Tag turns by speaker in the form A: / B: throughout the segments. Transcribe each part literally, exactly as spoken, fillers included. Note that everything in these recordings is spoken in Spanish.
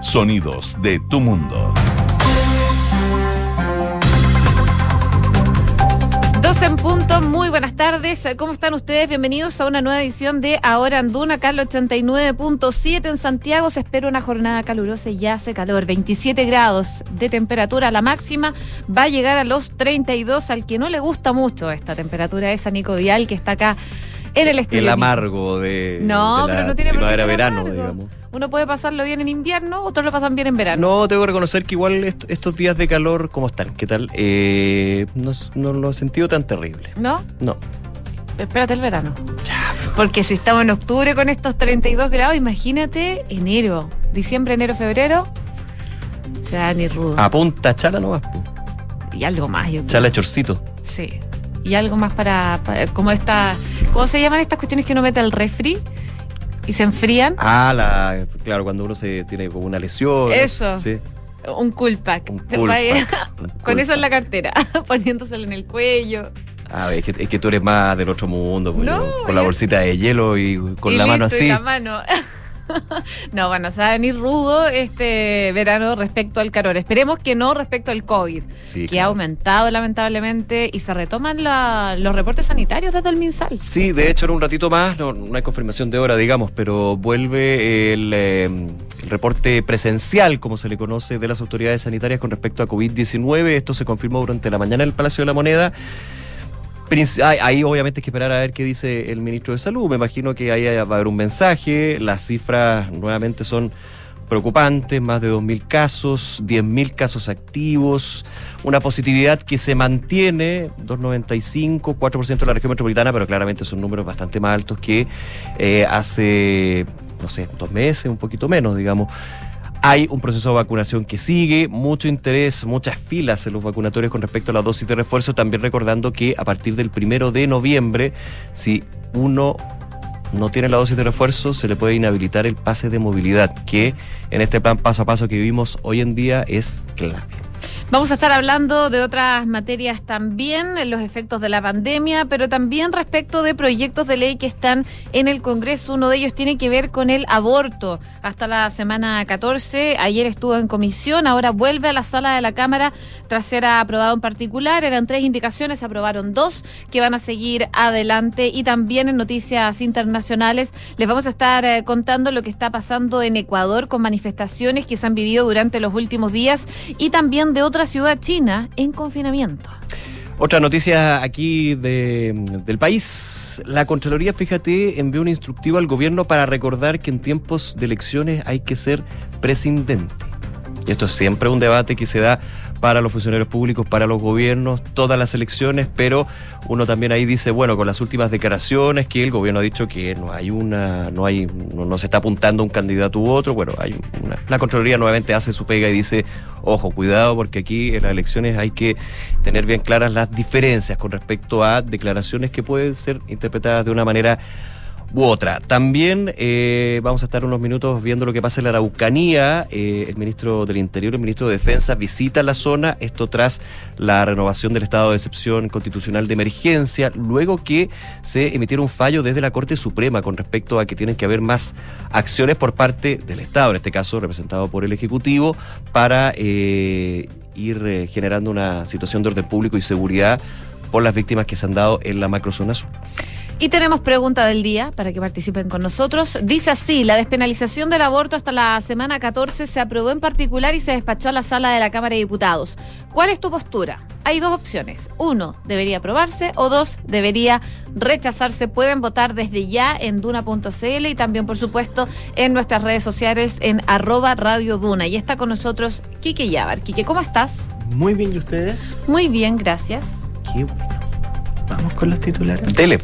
A: Sonidos de tu mundo.
B: Dos en punto, muy buenas tardes, ¿cómo están ustedes? Bienvenidos a una nueva edición de Ahora en Duna, acá al ochenta y nueve punto siete en Santiago. Se espera una jornada calurosa y ya hace calor, veintisiete grados de temperatura, la máxima va a llegar a los treinta y dos. Al que no le gusta mucho esta temperatura es a Nico Vial, que está acá en el estudio.
C: El amargo de,
B: no,
C: de la
B: pero no tiene
C: primavera-verano,
B: amargo.
C: digamos.
B: Uno puede pasarlo bien en invierno, otros lo pasan bien en verano.
C: No, tengo que reconocer que igual est- estos días de calor, ¿cómo están? ¿Qué tal? Eh, no, no lo he sentido tan terrible.
B: ¿No?
C: No.
B: Espérate el verano. Porque si estamos en octubre con estos treinta y dos grados, imagínate enero, diciembre, enero, febrero, se da ni rudo.
C: Apunta chala nomás.
B: Y algo más, yo creo.
C: Chala chorcito.
B: Sí. Y algo más para, para como esta, ¿cómo se llaman estas cuestiones que uno mete al refri y se enfrían?
C: Ah, la, claro, cuando uno se tiene como una lesión.
B: Eso.
C: Sí.
B: Un cool pack.
C: Un
B: Te
C: cool
B: vaya-
C: pack, un
B: Con
C: cool
B: eso en la
C: pack.
B: cartera, poniéndoselo en el cuello.
C: Ah, es que, es que tú eres más del otro mundo, pues,
B: No,
C: yo, con la
B: yo-
C: bolsita de hielo y con
B: Y
C: la mano
B: listo, y
C: así.
B: la mano. No, bueno, se va a venir rudo este verano respecto al calor. Esperemos que no respecto al COVID,
C: Sí,
B: que
C: claro.
B: ha aumentado lamentablemente y se retoman la- los reportes sanitarios desde el MinSal.
C: Sí, de hecho, en un ratito más, no, no hay confirmación de hora, digamos, pero vuelve el, eh, el reporte presencial, como se le conoce, de las autoridades sanitarias con respecto a COVID diecinueve. Esto se confirmó durante la mañana en el Palacio de la Moneda. Princi- Ahí, ahí obviamente hay que esperar a ver qué dice el ministro de Salud. Me imagino que ahí va a haber un mensaje. Las cifras nuevamente son preocupantes, más de dos mil casos, diez mil casos activos, una positividad que se mantiene, dos coma noventa y cinco, cuatro por ciento de la región metropolitana, pero claramente son números bastante más altos que eh, hace, no sé, dos meses, un poquito menos, digamos. Hay un proceso de vacunación que sigue, mucho interés, muchas filas en los vacunatorios con respecto a la dosis de refuerzo, también recordando que a partir del primero de noviembre, si uno no tiene la dosis de refuerzo, se le puede inhabilitar el pase de movilidad, que en este plan paso a paso que vivimos hoy en día es clave.
B: Vamos a estar hablando de otras materias también, los efectos de la pandemia, pero también respecto de proyectos de ley que están en el Congreso. Uno de ellos tiene que ver con el aborto. Hasta la semana catorce, ayer estuvo en comisión, ahora vuelve a la sala de la Cámara tras ser aprobado en particular. Eran tres indicaciones, se aprobaron dos que van a seguir adelante. Y también en noticias internacionales les vamos a estar eh, contando lo que está pasando en Ecuador con manifestaciones que se han vivido durante los últimos días y también de otra ciudad china en confinamiento.
C: Otra noticia aquí de, del país. La Contraloría, fíjate, envió un instructivo al gobierno para recordar que en tiempos de elecciones hay que ser prescindente. Y esto es siempre un debate que se da para los funcionarios públicos, para los gobiernos, todas las elecciones, pero uno también ahí dice, bueno, con las últimas declaraciones que el gobierno ha dicho que no hay una, no hay, no, no se está apuntando a un candidato u otro, bueno, hay una, la Contraloría nuevamente hace su pega y dice, ojo, cuidado, porque aquí en las elecciones hay que tener bien claras las diferencias con respecto a declaraciones que pueden ser interpretadas de una manera u otra. También eh, vamos a estar unos minutos viendo lo que pasa en la Araucanía. Eh, el ministro del Interior, el ministro de Defensa visita la zona, esto tras la renovación del estado de excepción constitucional de emergencia, luego que se emitiera un fallo desde la Corte Suprema con respecto a que tienen que haber más acciones por parte del Estado, en este caso representado por el Ejecutivo, para eh, ir eh, generando una situación de orden público y seguridad por las víctimas que se han dado en la macrozona sur.
B: Y tenemos pregunta del día para que participen con nosotros. Dice así: la despenalización del aborto hasta la semana catorce se aprobó en particular y se despachó a la sala de la Cámara de Diputados. ¿Cuál es tu postura? Hay dos opciones. Uno, debería aprobarse, o dos, debería rechazarse. Pueden votar desde ya en duna punto c l y también, por supuesto, en nuestras redes sociales en arroba Radio Duna. Y está con nosotros Quique Yabar. Quique, ¿cómo estás?
D: Muy bien, ¿y ustedes?
B: Muy bien, gracias.
D: Qué bueno. Vamos con los titulares.
C: Tele.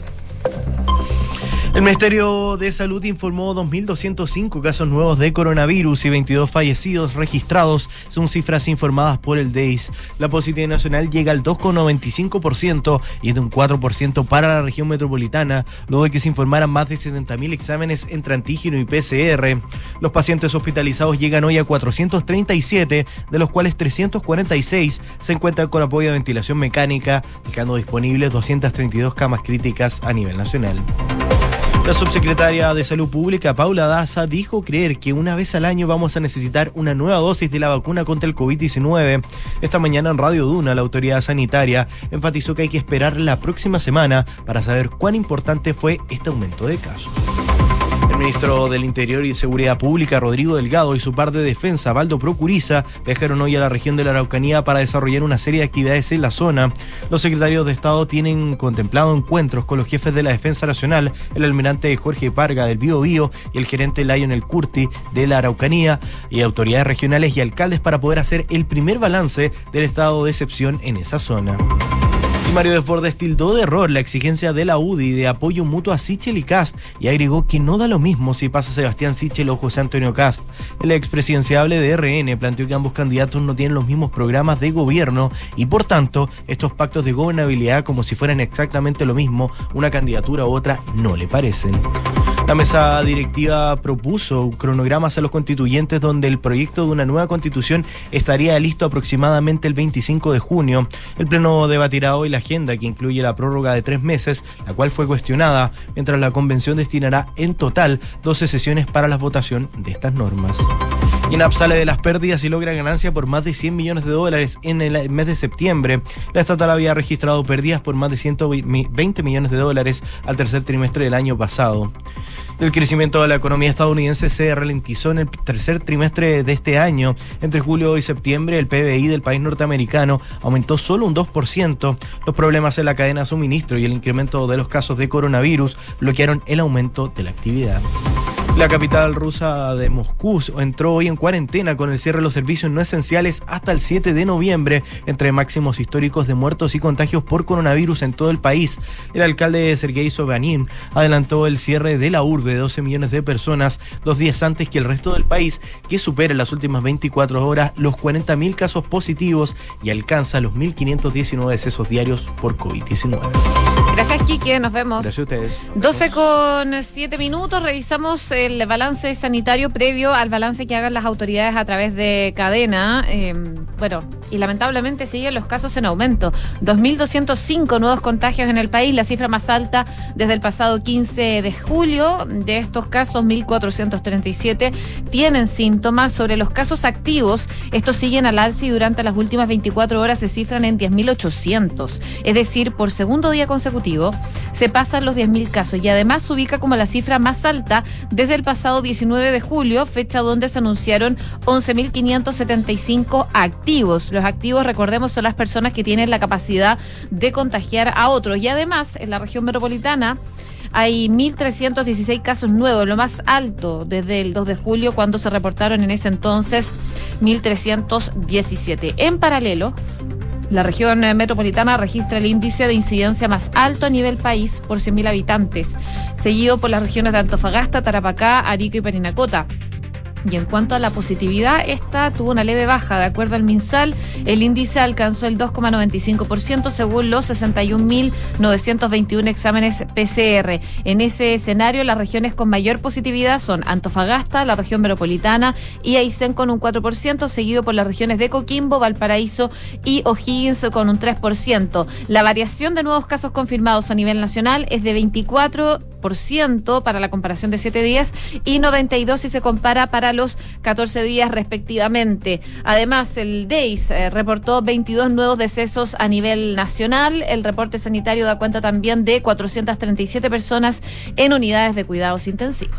D: El Ministerio de Salud informó dos mil doscientos cinco casos nuevos de coronavirus y veintidós fallecidos registrados, son cifras informadas por el D E I S. La positividad nacional llega al dos coma noventa y cinco por ciento y es de un cuatro por ciento para la región metropolitana, luego de que se informaran más de setenta mil exámenes entre antígeno y P C R. Los pacientes hospitalizados llegan hoy a cuatrocientos treinta y siete, de los cuales trescientos cuarenta y seis se encuentran con apoyo de ventilación mecánica, dejando disponibles doscientas treinta y dos camas críticas a nivel nacional. La subsecretaria de Salud Pública, Paula Daza, dijo creer que una vez al año vamos a necesitar una nueva dosis de la vacuna contra el COVID diecinueve. Esta mañana en Radio Duna, la autoridad sanitaria enfatizó que hay que esperar la próxima semana para saber cuán importante fue este aumento de casos. El ministro del Interior y Seguridad Pública, Rodrigo Delgado, y su par de defensa, Valdo Procuriza, viajaron hoy a la región de la Araucanía para desarrollar una serie de actividades en la zona. Los secretarios de Estado tienen contemplado encuentros con los jefes de la Defensa Nacional, el almirante Jorge Parga del Bío Bío y el gerente Lionel Curti de la Araucanía, y autoridades regionales y alcaldes para poder hacer el primer balance del estado de excepción en esa zona. Mario Desbordes tildó de error la exigencia de la U D I de apoyo mutuo a Sichel y Kast y agregó que no da lo mismo si pasa Sebastián Sichel o José Antonio Kast. El expresidenciable de R N planteó que ambos candidatos no tienen los mismos programas de gobierno y por tanto estos pactos de gobernabilidad, como si fueran exactamente lo mismo, una candidatura u otra, no le parecen. La mesa directiva propuso cronogramas a los constituyentes donde el proyecto de una nueva constitución estaría listo aproximadamente el veinticinco de junio. El pleno debatirá hoy la agenda, que incluye la prórroga de tres meses, la cual fue cuestionada, mientras la convención destinará en total doce sesiones para la votación de estas normas. INAP sale de las pérdidas y logra ganancia por más de cien millones de dólares en el mes de septiembre. La estatal había registrado pérdidas por más de ciento veinte millones de dólares al tercer trimestre del año pasado. El crecimiento de la economía estadounidense se ralentizó en el tercer trimestre de este año. Entre julio y septiembre, el P B I del país norteamericano aumentó solo un dos por ciento. Los problemas en la cadena de suministro y el incremento de los casos de coronavirus bloquearon el aumento de la actividad. La capital rusa de Moscú entró hoy en cuarentena con el cierre de los servicios no esenciales hasta el siete de noviembre, entre máximos históricos de muertos y contagios por coronavirus en todo el país. El alcalde Sergei Sobyanin adelantó el cierre de la urbe de doce millones de personas dos días antes que el resto del país, que supera en las últimas veinticuatro horas los cuarenta mil casos positivos y alcanza los mil quinientos diecinueve decesos diarios por COVID diecinueve.
B: Gracias, Quique, nos vemos.
D: Gracias a ustedes.
B: doce con siete minutos, revisamos el balance sanitario previo al balance que hagan las autoridades a través de cadena. Eh, bueno, y lamentablemente siguen los casos en aumento. dos mil doscientos cinco nuevos contagios en el país, la cifra más alta desde el pasado quince de julio. De estos casos, mil cuatrocientos treinta y siete tienen síntomas. Sobre los casos activos, estos siguen al alza y durante las últimas veinticuatro horas se cifran en diez mil ochocientos. Es decir, por segundo día consecutivo se pasan los diez mil casos y además se ubica como la cifra más alta desde el pasado diecinueve de julio, fecha donde se anunciaron once mil quinientos setenta y cinco activos. Los activos, recordemos, son las personas que tienen la capacidad de contagiar a otros. Y además, en la región metropolitana hay mil trescientos dieciséis casos nuevos, lo más alto desde el dos de julio, cuando se reportaron en ese entonces mil trescientos diecisiete. En paralelo, la región metropolitana registra el índice de incidencia más alto a nivel país por cien mil habitantes, seguido por las regiones de Antofagasta, Tarapacá, Arica y Parinacota. Y en cuanto a la positividad, esta tuvo una leve baja. De acuerdo al MinSal, el índice alcanzó el dos coma noventa y cinco por ciento según los sesenta y un mil novecientos veintiuno exámenes P C R. En ese escenario, las regiones con mayor positividad son Antofagasta, la región metropolitana y Aysén con un cuatro por ciento, seguido por las regiones de Coquimbo, Valparaíso y O'Higgins con un tres por ciento. La variación de nuevos casos confirmados a nivel nacional es de veinticuatro por ciento para la comparación de siete días y noventa y dos por ciento si se compara para los catorce días respectivamente. Además, el D E I S eh, reportó veintidós nuevos decesos a nivel nacional. El reporte sanitario da cuenta también de cuatrocientas treinta y siete personas en unidades de cuidados intensivos.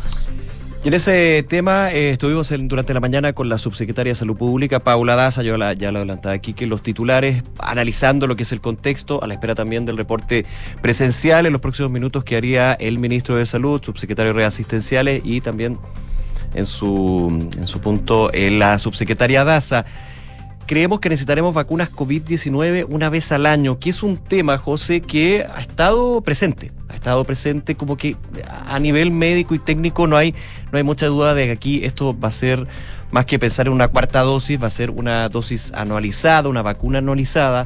C: Y en ese tema eh, estuvimos en, durante la mañana con la subsecretaria de Salud Pública, Paula Daza, yo la, ya lo adelantaba aquí, que los titulares, analizando lo que es el contexto, a la espera también del reporte presencial en los próximos minutos que haría el ministro de Salud, subsecretario de Redes Asistenciales y también en su, en su punto eh, la subsecretaria Daza. Creemos que necesitaremos vacunas COVID diecinueve una vez al año, que es un tema, José, que ha estado presente. Ha estado presente como que a nivel médico y técnico no hay, no hay mucha duda de que aquí esto va a ser, más que pensar en una cuarta dosis, va a ser una dosis anualizada, una vacuna anualizada,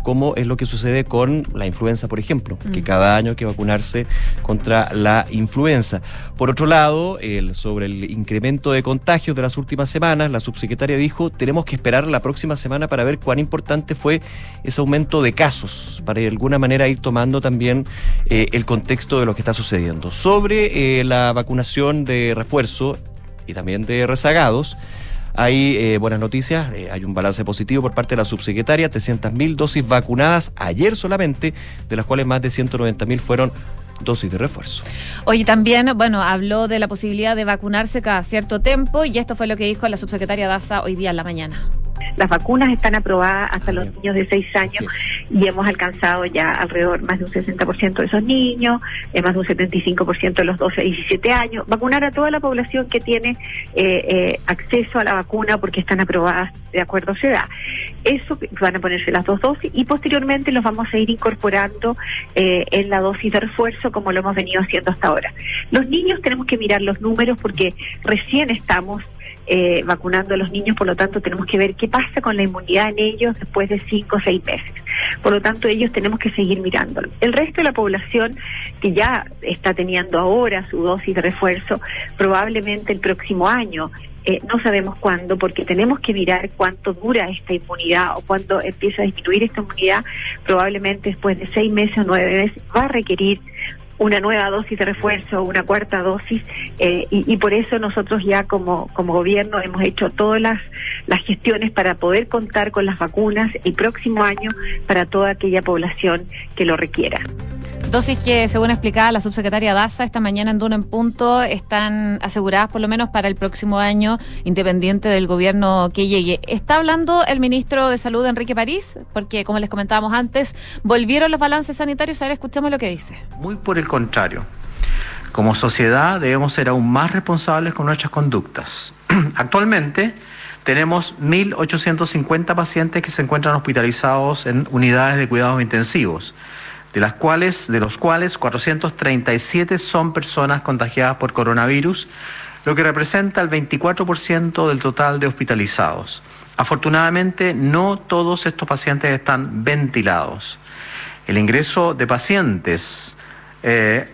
C: como es lo que sucede con la influenza, por ejemplo, mm. que cada año hay que vacunarse contra la influenza. Por otro lado, el, sobre el incremento de contagios de las últimas semanas, la subsecretaria dijo, tenemos que esperar la próxima semana para ver cuán importante fue ese aumento de casos, para de alguna manera ir tomando también eh, el contexto de lo que está sucediendo. Sobre eh, la vacunación de refuerzo y también de rezagados, hay eh, buenas noticias, eh, hay un balance positivo por parte de la subsecretaria, trescientas mil dosis vacunadas ayer solamente, de las cuales más de ciento noventa mil fueron dosis de refuerzo.
B: Oye, también, bueno, habló de la posibilidad de vacunarse cada cierto tiempo y esto fue lo que dijo la subsecretaria Daza hoy día en la mañana.
E: Las vacunas están aprobadas hasta los niños de seis años y hemos alcanzado ya alrededor más de un sesenta por ciento de esos niños, eh, más de un setenta y cinco por ciento de los doce a diecisiete años. Vacunar a toda la población que tiene eh, eh, acceso a la vacuna porque están aprobadas de acuerdo a su edad. Eso van a ponerse las dos dosis y posteriormente los vamos a ir incorporando eh, en la dosis de refuerzo como lo hemos venido haciendo hasta ahora. Los niños tenemos que mirar los números porque recién estamos Eh, vacunando a los niños, por lo tanto tenemos que ver qué pasa con la inmunidad en ellos después de cinco o seis meses. Por lo tanto, ellos tenemos que seguir mirándolo. El resto de la población que ya está teniendo ahora su dosis de refuerzo, probablemente el próximo año, eh, no sabemos cuándo, porque tenemos que mirar cuánto dura esta inmunidad o cuándo empieza a disminuir esta inmunidad. Probablemente después de seis meses o nueve meses va a requerir una nueva dosis de refuerzo, una cuarta dosis, eh, y, y por eso nosotros ya como, como gobierno hemos hecho todas las, las gestiones para poder contar con las vacunas el próximo año para toda aquella población que lo requiera.
B: Dosis que, según explicaba la subsecretaria Daza, esta mañana en Duna en Punto, están aseguradas por lo menos para el próximo año, independiente del gobierno que llegue. Está hablando el ministro de Salud, Enrique París, porque, como les comentábamos antes, volvieron los balances sanitarios. Ahora escuchamos lo que dice.
F: Muy por el contrario. Como sociedad debemos ser aún más responsables con nuestras conductas. Actualmente tenemos mil ochocientos cincuenta pacientes que se encuentran hospitalizados en unidades de cuidados intensivos, de las cuales, de los cuales cuatrocientos treinta y siete son personas contagiadas por coronavirus, lo que representa el veinticuatro por ciento del total de hospitalizados. Afortunadamente, no todos estos pacientes están ventilados. El ingreso de pacientes, eh,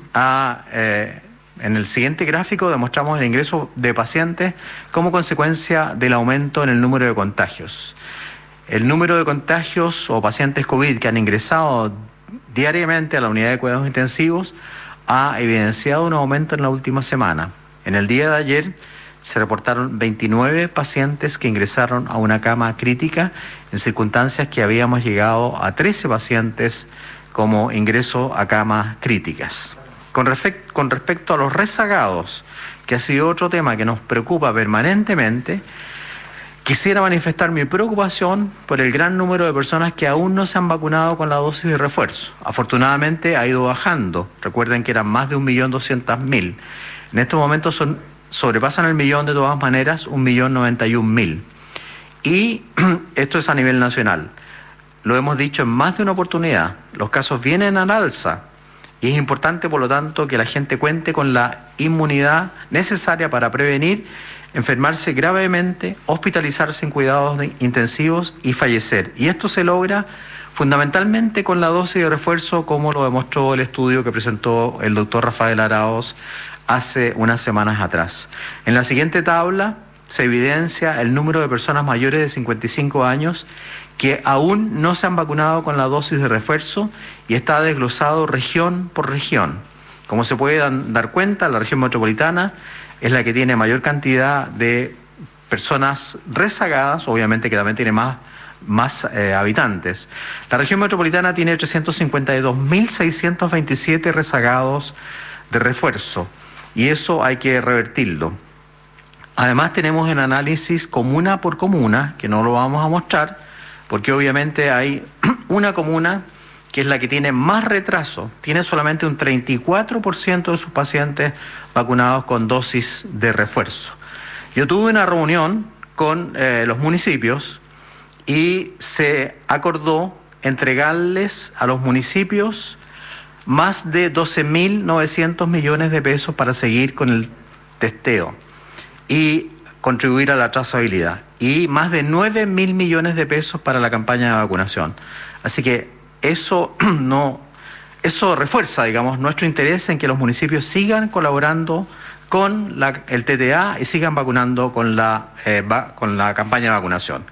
F: a, eh, en el siguiente gráfico demostramos el ingreso de pacientes como consecuencia del aumento en el número de contagios. El número de contagios o pacientes COVID que han ingresado diariamente a la unidad de cuidados intensivos ha evidenciado un aumento en la última semana. En el día de ayer se reportaron veintinueve pacientes que ingresaron a una cama crítica en circunstancias que habíamos llegado a trece pacientes como ingreso a camas críticas. Con, respect- con respecto a los rezagados, que ha sido otro tema que nos preocupa permanentemente, quisiera manifestar mi preocupación por el gran número de personas que aún no se han vacunado con la dosis de refuerzo. Afortunadamente ha ido bajando. Recuerden que eran más de un millón doscientos mil. En estos momentos son, sobrepasan el millón de todas maneras, un millón noventa y un mil. Y esto es a nivel nacional. Lo hemos dicho en más de una oportunidad. Los casos vienen al alza. Y es importante, por lo tanto, que la gente cuente con la inmunidad necesaria para prevenir enfermarse gravemente, hospitalizarse en cuidados de intensivos y fallecer. Y esto se logra fundamentalmente con la dosis de refuerzo, como lo demostró el estudio que presentó el doctor Rafael Araoz hace unas semanas atrás. En la siguiente tabla se evidencia el número de personas mayores de cincuenta y cinco años que aún no se han vacunado con la dosis de refuerzo y está desglosado región por región. Como se puede dan, dar cuenta, la región metropolitana es la que tiene mayor cantidad de personas rezagadas, obviamente que también tiene más, más eh, habitantes. La región metropolitana tiene trescientos cincuenta y dos mil seiscientos veintisiete rezagados de refuerzo y eso hay que revertirlo. Además tenemos el análisis comuna por comuna, que no lo vamos a mostrar, porque obviamente hay una comuna que es la que tiene más retraso, tiene solamente un treinta y cuatro por ciento de sus pacientes vacunados con dosis de refuerzo. Yo tuve una reunión con eh, los municipios y se acordó entregarles a los municipios más de doce mil novecientos millones de pesos para seguir con el testeo. Y contribuir a la trazabilidad. Y más de nueve mil millones de pesos para la campaña de vacunación. Así que eso no, eso refuerza, digamos, nuestro interés en que los municipios sigan colaborando con la, el T T A y sigan vacunando con la, eh, va, con la campaña de vacunación.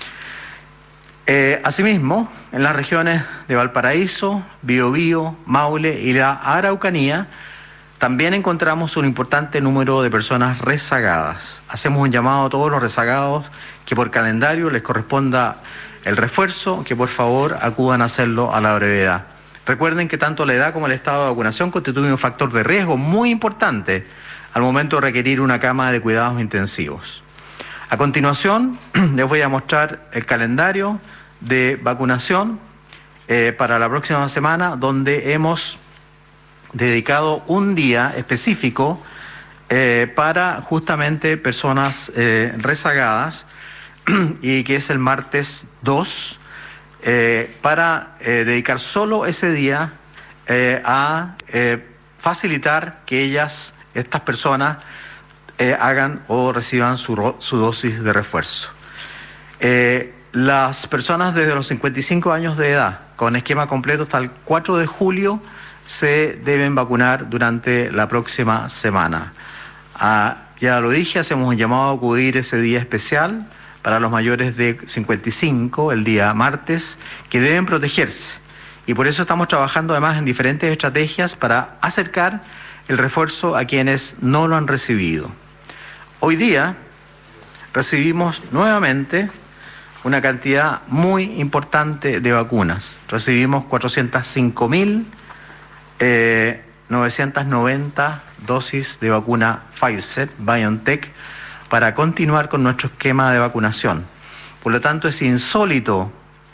F: Eh, asimismo, en las regiones de Valparaíso, Biobío, Maule y la Araucanía, también encontramos un importante número de personas rezagadas. Hacemos un llamado a todos los rezagados que por calendario les corresponda el refuerzo, que por favor acudan a hacerlo a la brevedad. Recuerden que tanto la edad como el estado de vacunación constituyen un factor de riesgo muy importante al momento de requerir una cama de cuidados intensivos. A continuación, les voy a mostrar el calendario de vacunación eh, para la próxima semana, donde hemos dedicado un día específico eh, para justamente personas eh, rezagadas y que es el martes dos, eh, para eh, dedicar solo ese día eh, a eh, facilitar que ellas, estas personas, eh, hagan o reciban su, su dosis de refuerzo. Eh, Las personas desde los cincuenta y cinco años de edad con esquema completo hasta el cuatro de julio se deben vacunar durante la próxima semana. Ah, ya lo dije, hacemos un llamado a acudir ese día especial para los mayores de cincuenta y cinco, el día martes, que deben protegerse. Y por eso estamos trabajando además en diferentes estrategias para acercar el refuerzo a quienes no lo han recibido. Hoy día recibimos nuevamente una cantidad muy importante de vacunas. Recibimos cuatrocientas cinco mil novecientas noventa dosis de vacuna Pfizer, BioNTech, para continuar con nuestro esquema de vacunación. Por lo tanto, es insólito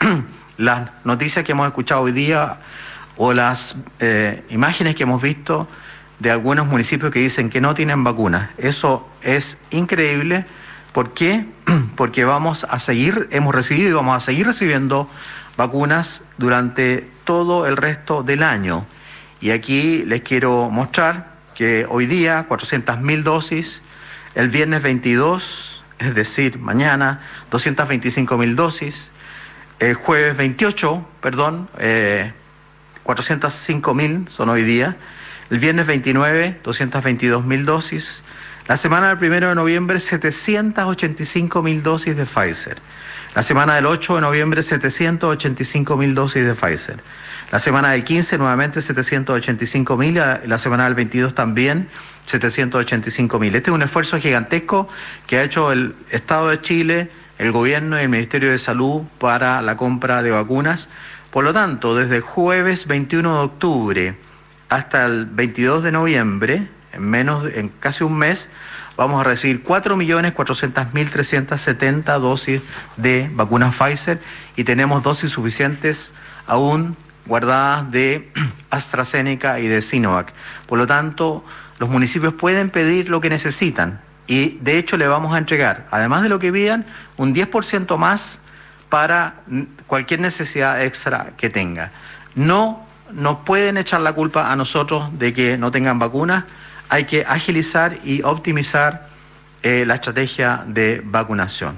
F: las noticias que hemos escuchado hoy día o las eh, imágenes que hemos visto de algunos municipios que dicen que no tienen vacunas. Eso es increíble. ¿Por qué? Porque vamos a seguir, hemos recibido y vamos a seguir recibiendo vacunas durante todo el resto del año. Y aquí les quiero mostrar que hoy día cuatrocientas mil dosis, el viernes veintidós, es decir, mañana, doscientas veinticinco mil dosis, el jueves veintiocho, perdón, eh, cuatrocientas cinco mil son hoy día, el viernes veintinueve, doscientas veintidós mil dosis, la semana del primero de noviembre, setecientas ochenta y cinco mil dosis de Pfizer. La semana del ocho de noviembre, setecientas ochenta y cinco mil dosis de Pfizer. La semana del quince, nuevamente setecientas ochenta y cinco mil. La semana del veintidós también, setecientas ochenta y cinco mil. Este es un esfuerzo gigantesco que ha hecho el Estado de Chile, el Gobierno y el Ministerio de Salud para la compra de vacunas. Por lo tanto, desde el jueves veintiuno de octubre hasta el veintidós de noviembre, en menos de, en casi un mes, vamos a recibir cuatro millones cuatrocientas mil trescientas setenta dosis de vacunas Pfizer y tenemos dosis suficientes aún guardadas de AstraZeneca y de Sinovac. Por lo tanto, los municipios pueden pedir lo que necesitan y de hecho le vamos a entregar, además de lo que pidan, un diez por ciento más para cualquier necesidad extra que tenga. No nos pueden echar la culpa a nosotros de que no tengan vacunas. Hay que agilizar y optimizar eh, la estrategia de vacunación.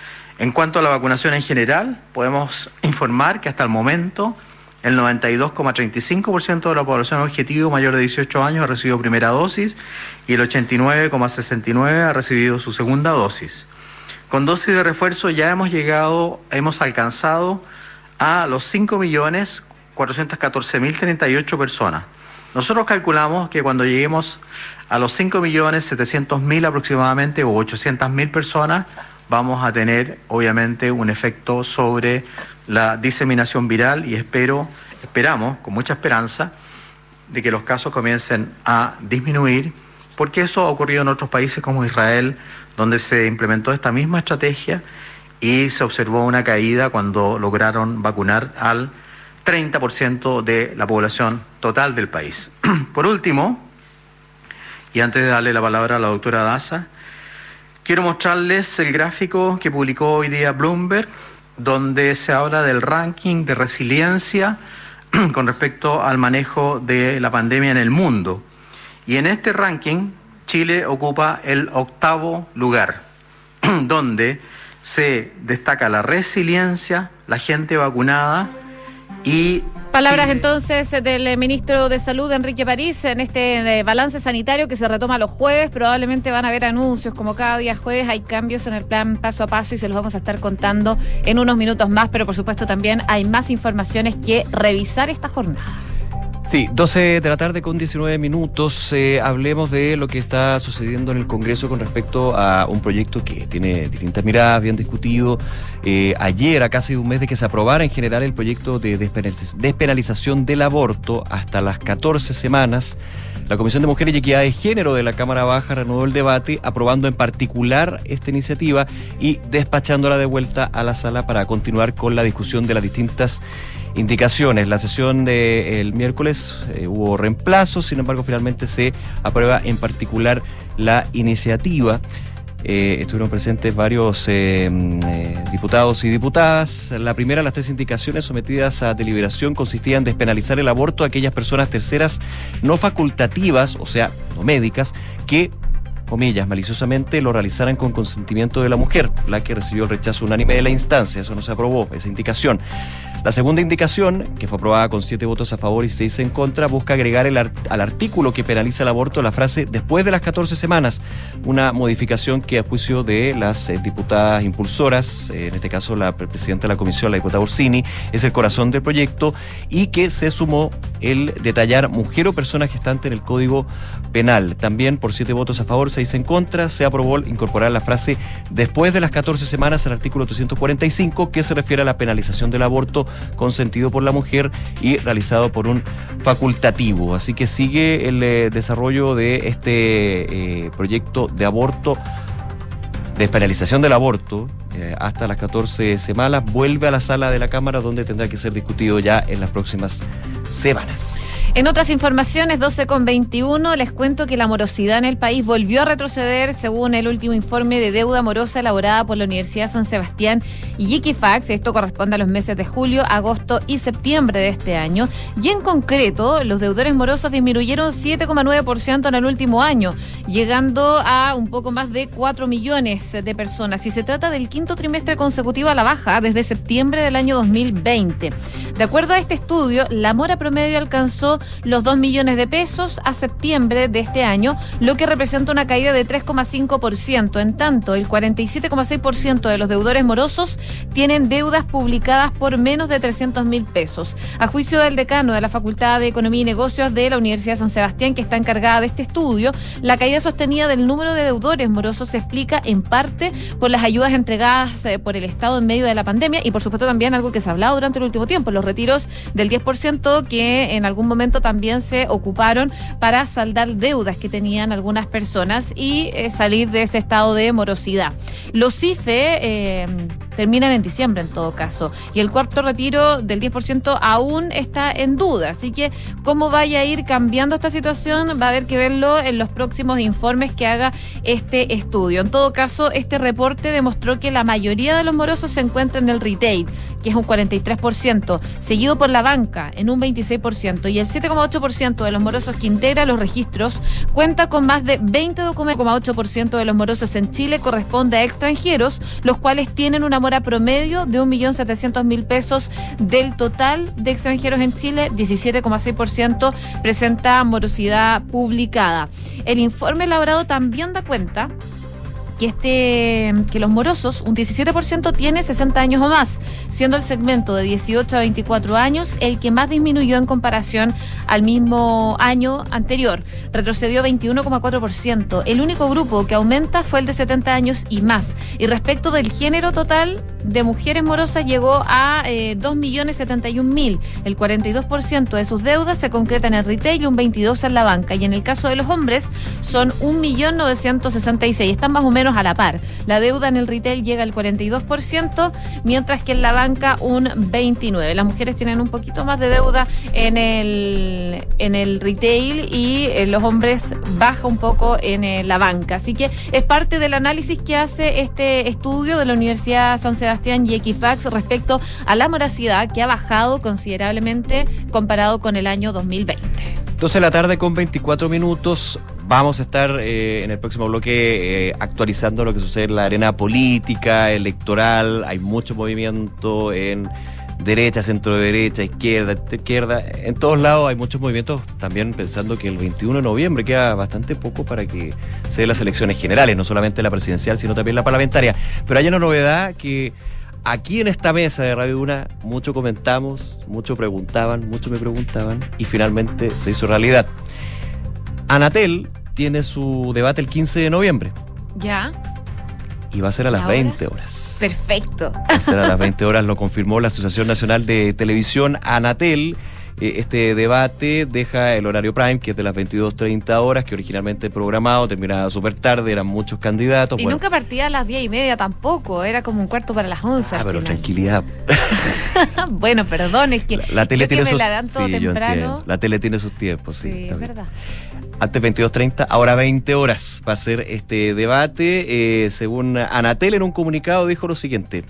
F: En cuanto a la vacunación en general, podemos informar que hasta el momento el noventa y dos coma treinta y cinco por ciento de la población objetivo mayor de dieciocho años ha recibido primera dosis y el ochenta y nueve coma sesenta y nueve por ciento ha recibido su segunda dosis. Con dosis de refuerzo ya hemos llegado, hemos alcanzado a los cinco millones cuatrocientas catorce mil treinta y ocho personas. Nosotros calculamos que cuando lleguemos a los cinco millones setecientos mil aproximadamente o ochocientas mil personas, vamos a tener obviamente un efecto sobre la diseminación viral y espero, esperamos con mucha esperanza de que los casos comiencen a disminuir, porque eso ha ocurrido en otros países como Israel, donde se implementó esta misma estrategia y se observó una caída cuando lograron vacunar al treinta por ciento de la población total del país. Por último, y antes de darle la palabra a la doctora Daza, quiero mostrarles el gráfico que publicó hoy día Bloomberg, donde se habla del ranking de resiliencia con respecto al manejo de la pandemia en el mundo. Y en este ranking, Chile ocupa el octavo lugar. donde se destaca la resiliencia, la gente vacunada y...
B: Palabras
F: sí.
B: entonces del ministro de Salud, Enrique París, en este balance sanitario que se retoma los jueves. Probablemente van a haber anuncios, como cada día jueves hay cambios en el plan paso a paso y se los vamos a estar contando en unos minutos más, pero por supuesto también hay más informaciones que revisar esta jornada.
C: Sí, doce de la tarde con diecinueve minutos. Eh, hablemos de lo que está sucediendo en el Congreso con respecto a un proyecto que tiene distintas miradas, bien discutido. Eh, ayer, a casi un mes de que se aprobara en general el proyecto de despenalización del aborto hasta las catorce semanas, la Comisión de Mujeres y Equidad de Género de la Cámara Baja reanudó el debate, aprobando en particular esta iniciativa y despachándola de vuelta a la sala para continuar con la discusión de las distintas indicaciones. La sesión del miércoles eh, hubo reemplazos, sin embargo finalmente se aprueba en particular la iniciativa. Eh, estuvieron presentes varios eh, eh, diputados y diputadas. La primera, las tres indicaciones sometidas a deliberación consistían en despenalizar el aborto a aquellas personas terceras no facultativas, o sea, no médicas, que, comillas, maliciosamente lo realizaran con consentimiento de la mujer, la que recibió el rechazo unánime de la instancia. Eso no se aprobó, esa indicación. La segunda indicación, que fue aprobada con siete votos a favor y seis en contra, busca agregar el art- al artículo que penaliza el aborto la frase después de las catorce semanas, una modificación que a juicio de las eh, diputadas impulsoras, eh, en este caso la presidenta de la comisión, la diputada Ursini, es el corazón del proyecto, y que se sumó el detallar mujer o persona gestante en el Código Penal. También por siete votos a favor, seis en contra, se aprobó incorporar la frase después de las catorce semanas al artículo trescientos cuarenta y cinco, que se refiere a la penalización del aborto consentido por la mujer y realizado por un facultativo. Así que sigue el eh, desarrollo de este eh, proyecto de aborto, de despenalización del aborto eh, hasta las catorce semanas. Vuelve a la sala de la Cámara, donde tendrá que ser discutido ya en las próximas semanas.
B: En otras informaciones, doce con veintiuno, les cuento que la morosidad en el país volvió a retroceder según el último informe de deuda morosa elaborada por la Universidad San Sebastián y Equifax. Esto corresponde a los meses de julio, agosto y septiembre de este año. Y en concreto, los deudores morosos disminuyeron siete coma nueve por ciento en el último año, llegando a un poco más de cuatro millones de personas. Y se trata del quinto trimestre consecutivo a la baja desde septiembre del año dos mil veinte. De acuerdo a este estudio, la mora promedio alcanzó los dos millones de pesos a septiembre de este año, lo que representa una caída de tres coma cinco por ciento. En tanto, el cuarenta y siete coma seis por ciento de los deudores morosos tienen deudas publicadas por menos de trescientos mil pesos. A juicio del decano de la Facultad de Economía y Negocios de la Universidad San Sebastián, que está encargada de este estudio, la caída sostenida del número de deudores morosos se explica en parte por las ayudas entregadas eh, por el Estado en medio de la pandemia y por supuesto también algo que se ha hablado durante el último tiempo, los retiros del diez por ciento que en algún momento también se ocuparon para saldar deudas que tenían algunas personas y eh, salir de ese estado de morosidad. Los I F E eh, terminan en diciembre en todo caso, y el cuarto retiro del diez por ciento aún está en duda, así que cómo vaya a ir cambiando esta situación va a haber que verlo en los próximos informes que haga este estudio. En todo caso, este reporte demostró que la mayoría de los morosos se encuentran en el retail, que es un cuarenta y tres por ciento, seguido por la banca en un veintiséis por ciento, y el siete coma ocho por ciento de los morosos que integra los registros cuenta con más de veinte documentos. ocho por ciento de los morosos en Chile corresponde a extranjeros, los cuales tienen una mora promedio de un millón setecientos mil pesos. Del total de extranjeros en Chile, diecisiete coma seis por ciento presenta morosidad publicada. El informe elaborado también da cuenta que este que los morosos, un diecisiete por ciento tiene sesenta años o más, siendo el segmento de dieciocho a veinticuatro años el que más disminuyó en comparación al mismo año anterior. Retrocedió veintiuno coma cuatro por ciento. El único grupo que aumenta fue el de setenta años y más. Y respecto del género total de mujeres morosas llegó a eh, dos millones setenta y un mil. El cuarenta y dos por ciento de sus deudas se concreta en el retail y un veintidós por ciento en la banca. Y en el caso de los hombres son un millón novecientos sesenta y seis. Están más o menos a la par. La deuda en el retail llega al cuarenta y dos por ciento, mientras que en la banca un veintinueve por ciento. Las mujeres tienen un poquito más de deuda en el, en el retail y eh, los hombres baja un poco en eh, la banca. Así que es parte del análisis que hace este estudio de la Universidad San Sebastián y Equifax respecto a la morosidad, que ha bajado considerablemente comparado con el año dos mil veinte.
C: doce de la tarde con veinticuatro minutos. vamos a estar eh, en el próximo bloque eh, actualizando lo que sucede en la arena política, electoral. Hay mucho movimiento en derecha, centro derecha, izquierda, izquierda. En todos lados hay muchos movimientos, también pensando que el veintiuno de noviembre queda bastante poco para que se den las elecciones generales, no solamente la presidencial, sino también la parlamentaria. Pero hay una novedad que aquí en esta mesa de Radio Duna mucho comentamos, mucho preguntaban, mucho me preguntaban y finalmente se hizo realidad. Anatel tiene su debate el quince de noviembre.
B: Ya.
C: Y va a ser a las
B: ¿Ahora?
C: veinte horas.
B: Perfecto.
C: Va a ser a las veinte horas, lo confirmó la Asociación Nacional de Televisión, Anatel. Este debate deja el horario prime, que es de las veintidós treinta horas, que originalmente programado, terminaba súper tarde, eran muchos candidatos.
B: Y
C: bueno.
B: nunca partía a las diez y media tampoco, era como un cuarto para las once.
C: Ah,
B: al
C: pero
B: final.
C: tranquilidad.
B: Bueno, perdón, es que
C: La, la tele
B: yo
C: tiene
B: que me
C: sus
B: la dan todo
C: sí, yo
B: temprano.
C: entiendo. La tele tiene sus tiempos, sí.
B: Sí,
C: está
B: es
C: bien.
B: verdad.
C: Antes veintidós treinta, ahora veinte horas va a ser este debate. Eh, según Anatel, en un comunicado dijo lo siguiente.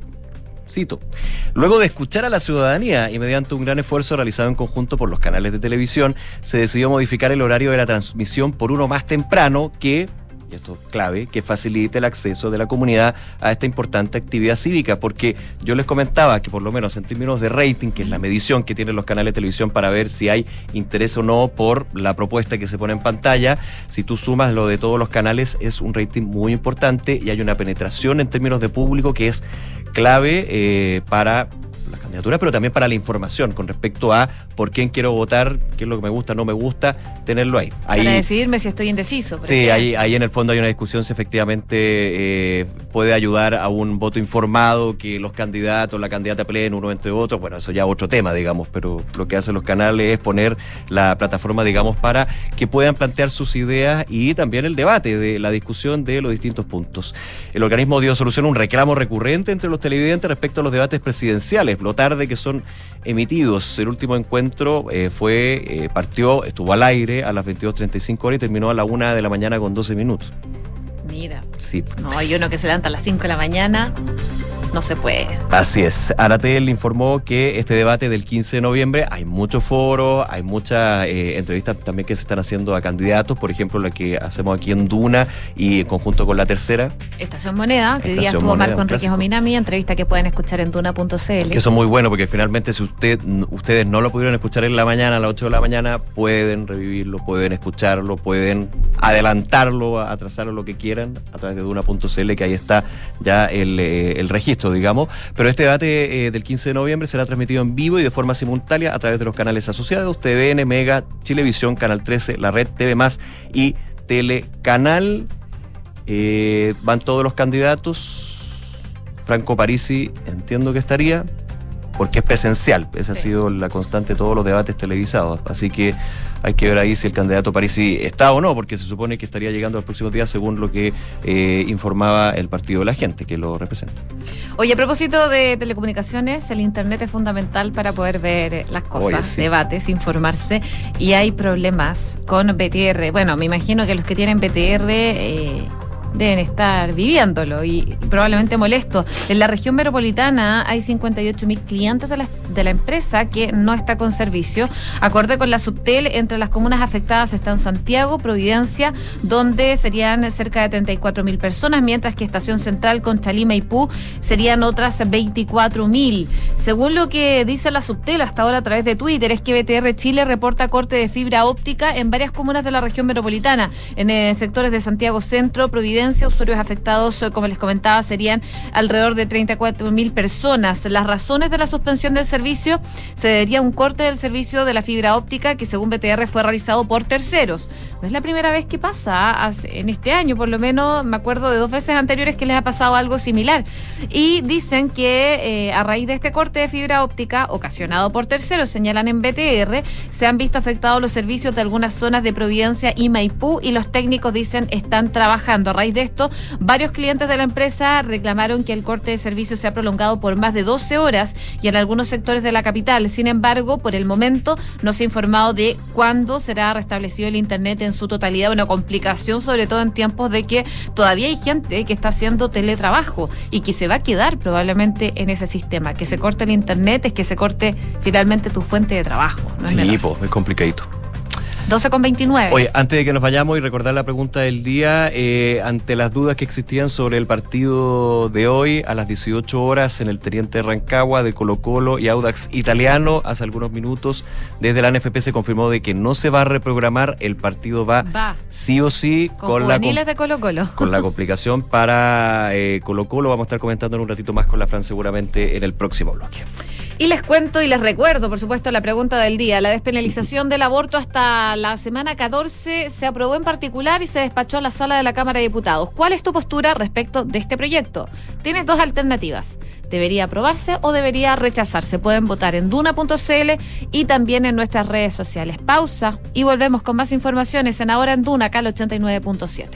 C: Cito: luego de escuchar a la ciudadanía y mediante un gran esfuerzo realizado en conjunto por los canales de televisión, se decidió modificar el horario de la transmisión por uno más temprano que, y esto es clave, que facilite el acceso de la comunidad a esta importante actividad cívica, porque yo les comentaba que por lo menos en términos de rating, que es la medición que tienen los canales de televisión para ver si hay interés o no por la propuesta que se pone en pantalla, si tú sumas lo de todos los canales es un rating muy importante y hay una penetración en términos de público que es clave eh, para las candidaturas, pero también para la información con respecto a por quién quiero votar, qué es lo que me gusta, no me gusta, tenerlo ahí. ahí
B: Para decidirme si estoy indeciso. por
C: sí,
B: ejemplo.
C: ahí, ahí en el fondo hay una discusión si efectivamente eh, puede ayudar a un voto informado, que los candidatos, la candidata peleen uno entre otros. Bueno, eso ya es otro tema, digamos, pero lo que hacen los canales es poner la plataforma, digamos, para que puedan plantear sus ideas y también el debate de la discusión de los distintos puntos. El organismo dio solución a un reclamo recurrente entre los televidentes respecto a los debates presidenciales, lo tarde que son emitidos. El último encuentro eh, fue, eh, partió, estuvo al aire a las veintidós treinta y cinco horas y terminó a la una de la mañana con doce minutos.
B: Mira.
C: Sí.
B: No, hay uno que se levanta a las cinco de la mañana, no se puede.
C: Así es. Anatel informó que este debate del quince de noviembre hay muchos foros, hay muchas eh, entrevistas también que se están haciendo a candidatos, por ejemplo la que hacemos aquí en Duna y en conjunto con La Tercera.
B: Estación Moneda, que hoy día
C: Estación
B: estuvo
C: Moneda,
B: Marco
C: un
B: Enrique
C: clásico.
B: Ominami, entrevista que pueden escuchar en duna punto c l.
C: Que eso es muy bueno porque finalmente si usted ustedes no lo pudieron escuchar en la mañana, a las ocho de la mañana, pueden revivirlo, pueden escucharlo, pueden adelantarlo, atrasarlo, lo que quieran a través de duna punto c l, que ahí está ya el, eh, el registro, digamos. Pero este debate eh, del quince de noviembre será transmitido en vivo y de forma simultánea a través de los canales asociados, T V N, Mega, Chilevisión, Canal trece, La Red, T V Más y Telecanal. Eh, van todos los candidatos. Franco Parisi entiendo que estaría, porque es presencial. Esa
B: Sí.
C: ha sido la constante de todos los debates televisados. Así que hay que ver ahí si el candidato Parisi está o no, porque se supone que estaría llegando los próximos días según lo que eh, informaba el Partido de la Gente, que lo representa.
B: Oye, a propósito de telecomunicaciones, el internet es fundamental para poder ver las cosas,
C: Oye, sí.
B: debates, informarse, y hay problemas con B T R. Bueno, me imagino que los que tienen B T R eh, deben estar viviéndolo y, y probablemente molestos. En la región metropolitana hay cincuenta y ocho mil clientes de la, de la empresa que no está con servicio. Acorde con la Subtel, entre las comunas afectadas están Santiago, Providencia, donde serían cerca de treinta y cuatro mil personas, mientras que Estación Central, Conchalí, Maipú serían otras veinticuatro mil. Según lo que dice la Subtel hasta ahora a través de Twitter, es que B T R Chile reporta corte de fibra óptica en varias comunas de la región metropolitana, en eh, sectores de Santiago Centro, Providencia. Usuarios afectados, como les comentaba, serían alrededor de treinta y cuatro mil personas. Las razones de la suspensión del servicio: se debería a un corte del servicio de la fibra óptica que según B T R fue realizado por terceros. No es la primera vez que pasa, en este año por lo menos me acuerdo de dos veces anteriores que les ha pasado algo similar. Y dicen que eh, a raíz de este corte de fibra óptica ocasionado por terceros, señalan en B T R, se han visto afectados los servicios de algunas zonas de Providencia y Maipú y los técnicos dicen están trabajando. A raíz de esto, varios clientes de la empresa reclamaron que el corte de servicio se ha prolongado por más de doce horas y en algunos sectores de la capital. Sin embargo, por el momento no se ha informado de cuándo será restablecido el internet en su totalidad. Una complicación sobre todo en tiempos de que todavía hay gente que está haciendo teletrabajo y que se va a quedar probablemente en ese sistema. Que se corte el internet es que se corte finalmente tu fuente de trabajo. ¿No es
C: Sí,
B: menor?
C: pues, es complicadito.
B: doce con veintinueve.
C: Oye, antes de que nos vayamos y recordar la pregunta del día, eh, ante las dudas que existían sobre el partido de hoy, a las dieciocho horas en el Teniente Rancagua de Colo-Colo y Audax Italiano, hace algunos minutos, desde la N F P se confirmó de que no se va a reprogramar, el partido va,
B: va.
C: sí o sí
B: con,
C: con
B: juveniles
C: la
B: de Colo-Colo.
C: con la complicación para eh, Colo-Colo. Vamos a estar comentando en un ratito más con la Fran seguramente en el próximo bloque.
B: Y les cuento y les recuerdo, por supuesto, la pregunta del día. La despenalización del aborto hasta la semana catorce se aprobó en particular y se despachó a la sala de la Cámara de Diputados. ¿Cuál es tu postura respecto de este proyecto? Tienes dos alternativas. ¿Debería aprobarse o debería rechazarse? Pueden votar en duna punto c l y también en nuestras redes sociales. Pausa y volvemos con más informaciones en Ahora en Duna, acá al ochenta y nueve punto siete.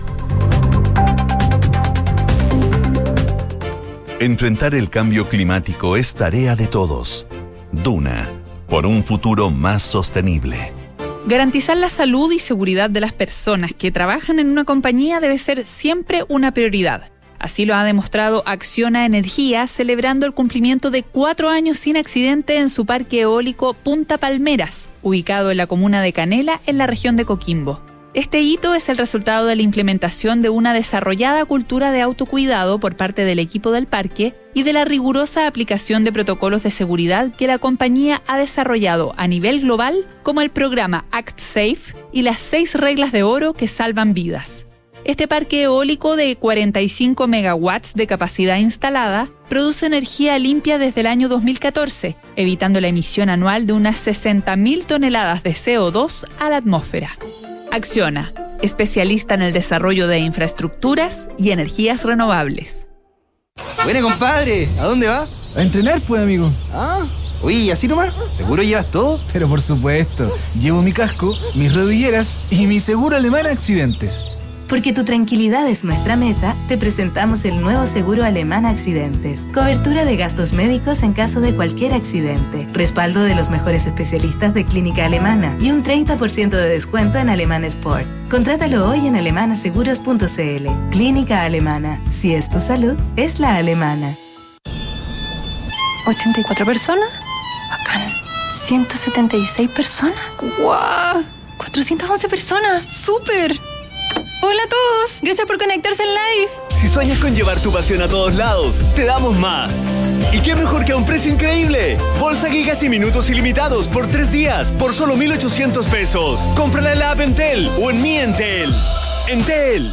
A: Enfrentar el cambio climático es tarea de todos. Duna, por un futuro más sostenible.
G: Garantizar la salud y seguridad de las personas que trabajan en una compañía debe ser siempre una prioridad. Así lo ha demostrado Acciona Energía, celebrando el cumplimiento de cuatro años sin accidente en su parque eólico Punta Palmeras, ubicado en la comuna de Canela, en la región de Coquimbo. Este hito es el resultado de la implementación de una desarrollada cultura de autocuidado por parte del equipo del parque y de la rigurosa aplicación de protocolos de seguridad que la compañía ha desarrollado a nivel global, como el programa Act Safe y las seis reglas de oro que salvan vidas. Este parque eólico de cuarenta y cinco megawatts de capacidad instalada produce energía limpia desde el año dos mil catorce, evitando la emisión anual de unas sesenta mil toneladas de C O dos a la atmósfera. Acciona, especialista en el desarrollo de infraestructuras y energías renovables.
H: Buena, compadre, ¿a dónde va?
I: A entrenar, pues, amigo.
H: Ah, oye, ¿y así nomás? ¿Seguro llevas todo?
I: Pero por supuesto, llevo mi casco, mis rodilleras y mi seguro alemán accidentes.
J: Porque tu tranquilidad es nuestra meta, te presentamos el nuevo seguro alemán accidentes. Cobertura de gastos médicos en caso de cualquier accidente. Respaldo de los mejores especialistas de clínica alemana. Y un treinta por ciento de descuento en Alemán Sport. Contrátalo hoy en alemana seguros punto c l. Clínica Alemana. Si es tu salud, es la alemana.
K: ¿ochenta y cuatro personas? Bacán. ¿ciento setenta y seis personas? ¡Guau! ¡cuatrocientas once personas! ¡Súper! Hola a todos, gracias por conectarse en live.
L: Si sueñas con llevar tu pasión a todos lados, te damos más. ¿Y qué mejor que a un precio increíble? Bolsa, gigas y minutos ilimitados por tres días por solo mil ochocientos pesos. Cómprala en la app Entel o en mi Entel. Entel.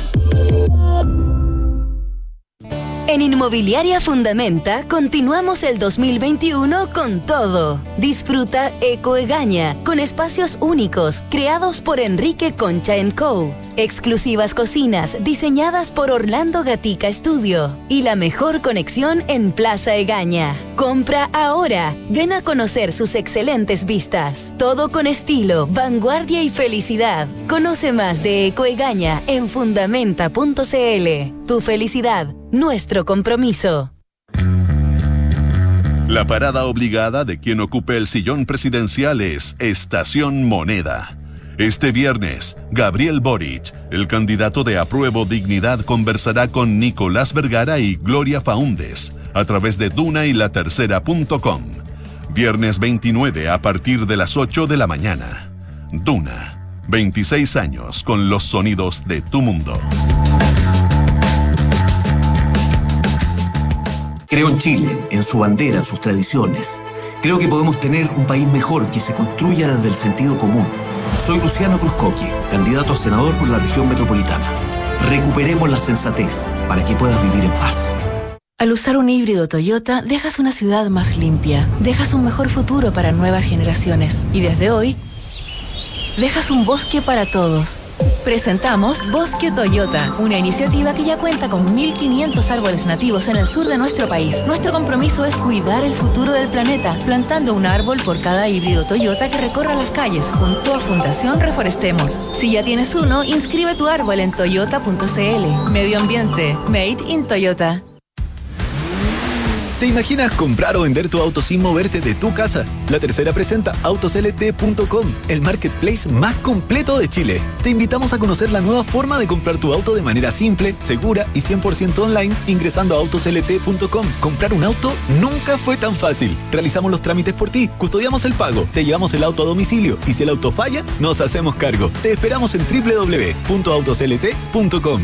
M: En Inmobiliaria Fundamenta continuamos el dos mil veintiuno con todo. Disfruta Eco Egaña, con espacios únicos, creados por Enrique Concha and Co. Exclusivas cocinas diseñadas por Orlando Gatica Studio. Y la mejor conexión en Plaza Egaña. Compra ahora. Ven a conocer sus excelentes vistas. Todo con estilo, vanguardia y felicidad. Conoce más de Eco Egaña en fundamenta punto c l. Tu felicidad, nuestro compromiso.
A: La parada obligada de quien ocupe el sillón presidencial es Estación Moneda. Este viernes, Gabriel Boric, el candidato de Apruebo Dignidad, conversará con Nicolás Vergara y Gloria Faúndez a través de Duna y la tercera punto com. Viernes veintinueve a partir de las ocho de la mañana. Duna, veintiséis años con los sonidos de tu mundo.
N: Creo en Chile, en su bandera, en sus tradiciones. Creo que podemos tener un país mejor que se construya desde el sentido común. Soy Luciano Cruzcoque, candidato a senador por la región metropolitana. Recuperemos la sensatez para que puedas vivir en paz.
J: Al usar un híbrido Toyota, dejas una ciudad más limpia, dejas un mejor futuro para nuevas generaciones. Y desde hoy, dejas un bosque para todos. Presentamos Bosque Toyota, una iniciativa que ya cuenta con mil quinientos árboles nativos en el sur de nuestro país. Nuestro compromiso es cuidar el futuro del planeta, plantando un árbol por cada híbrido Toyota que recorra las calles junto a Fundación Reforestemos. Si ya tienes uno, inscribe tu árbol en toyota punto c l. Medio ambiente, made in Toyota.
I: ¿Te imaginas comprar o vender tu auto sin moverte de tu casa? La Tercera presenta autos L T punto com, el marketplace más completo de Chile. Te invitamos a conocer la nueva forma de comprar tu auto de manera simple, segura y cien por ciento online ingresando a autos L T punto com. Comprar un auto nunca fue tan fácil. Realizamos los trámites por ti, custodiamos el pago, te llevamos el auto a domicilio y si el auto falla, nos hacemos cargo. Te esperamos en doble u doble u doble u punto autos L T punto com.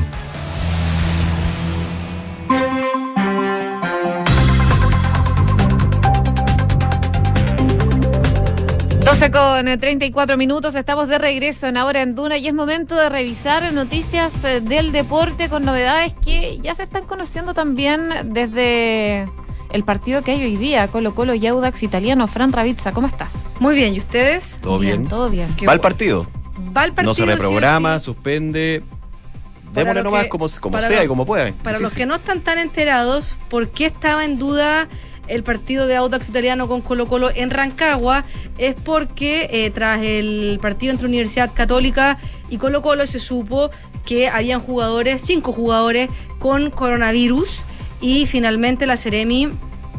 B: doce con treinta y cuatro minutos, estamos de regreso en Ahora en Duna y es momento de revisar noticias del deporte con novedades que ya se están conociendo también desde el partido que hay hoy día, Colo-Colo y Audax Italiano. Fran Ravizza, ¿cómo estás?
O: Muy bien, ¿y ustedes?
C: ¿Todo bien? bien.
B: Todo bien.
C: ¿Va el partido?
O: Va el partido.
C: No se reprograma,
O: sí, sí.
C: suspende. Démosle nomás
O: que,
C: como, como sea
O: lo,
C: y como pueda.
O: Para los que no están tan enterados, ¿por qué estaba en duda el partido de Audax Italiano con Colo-Colo en Rancagua? Es porque eh, tras el partido entre Universidad Católica y Colo-Colo se supo que habían jugadores, cinco jugadores con coronavirus y finalmente la Seremi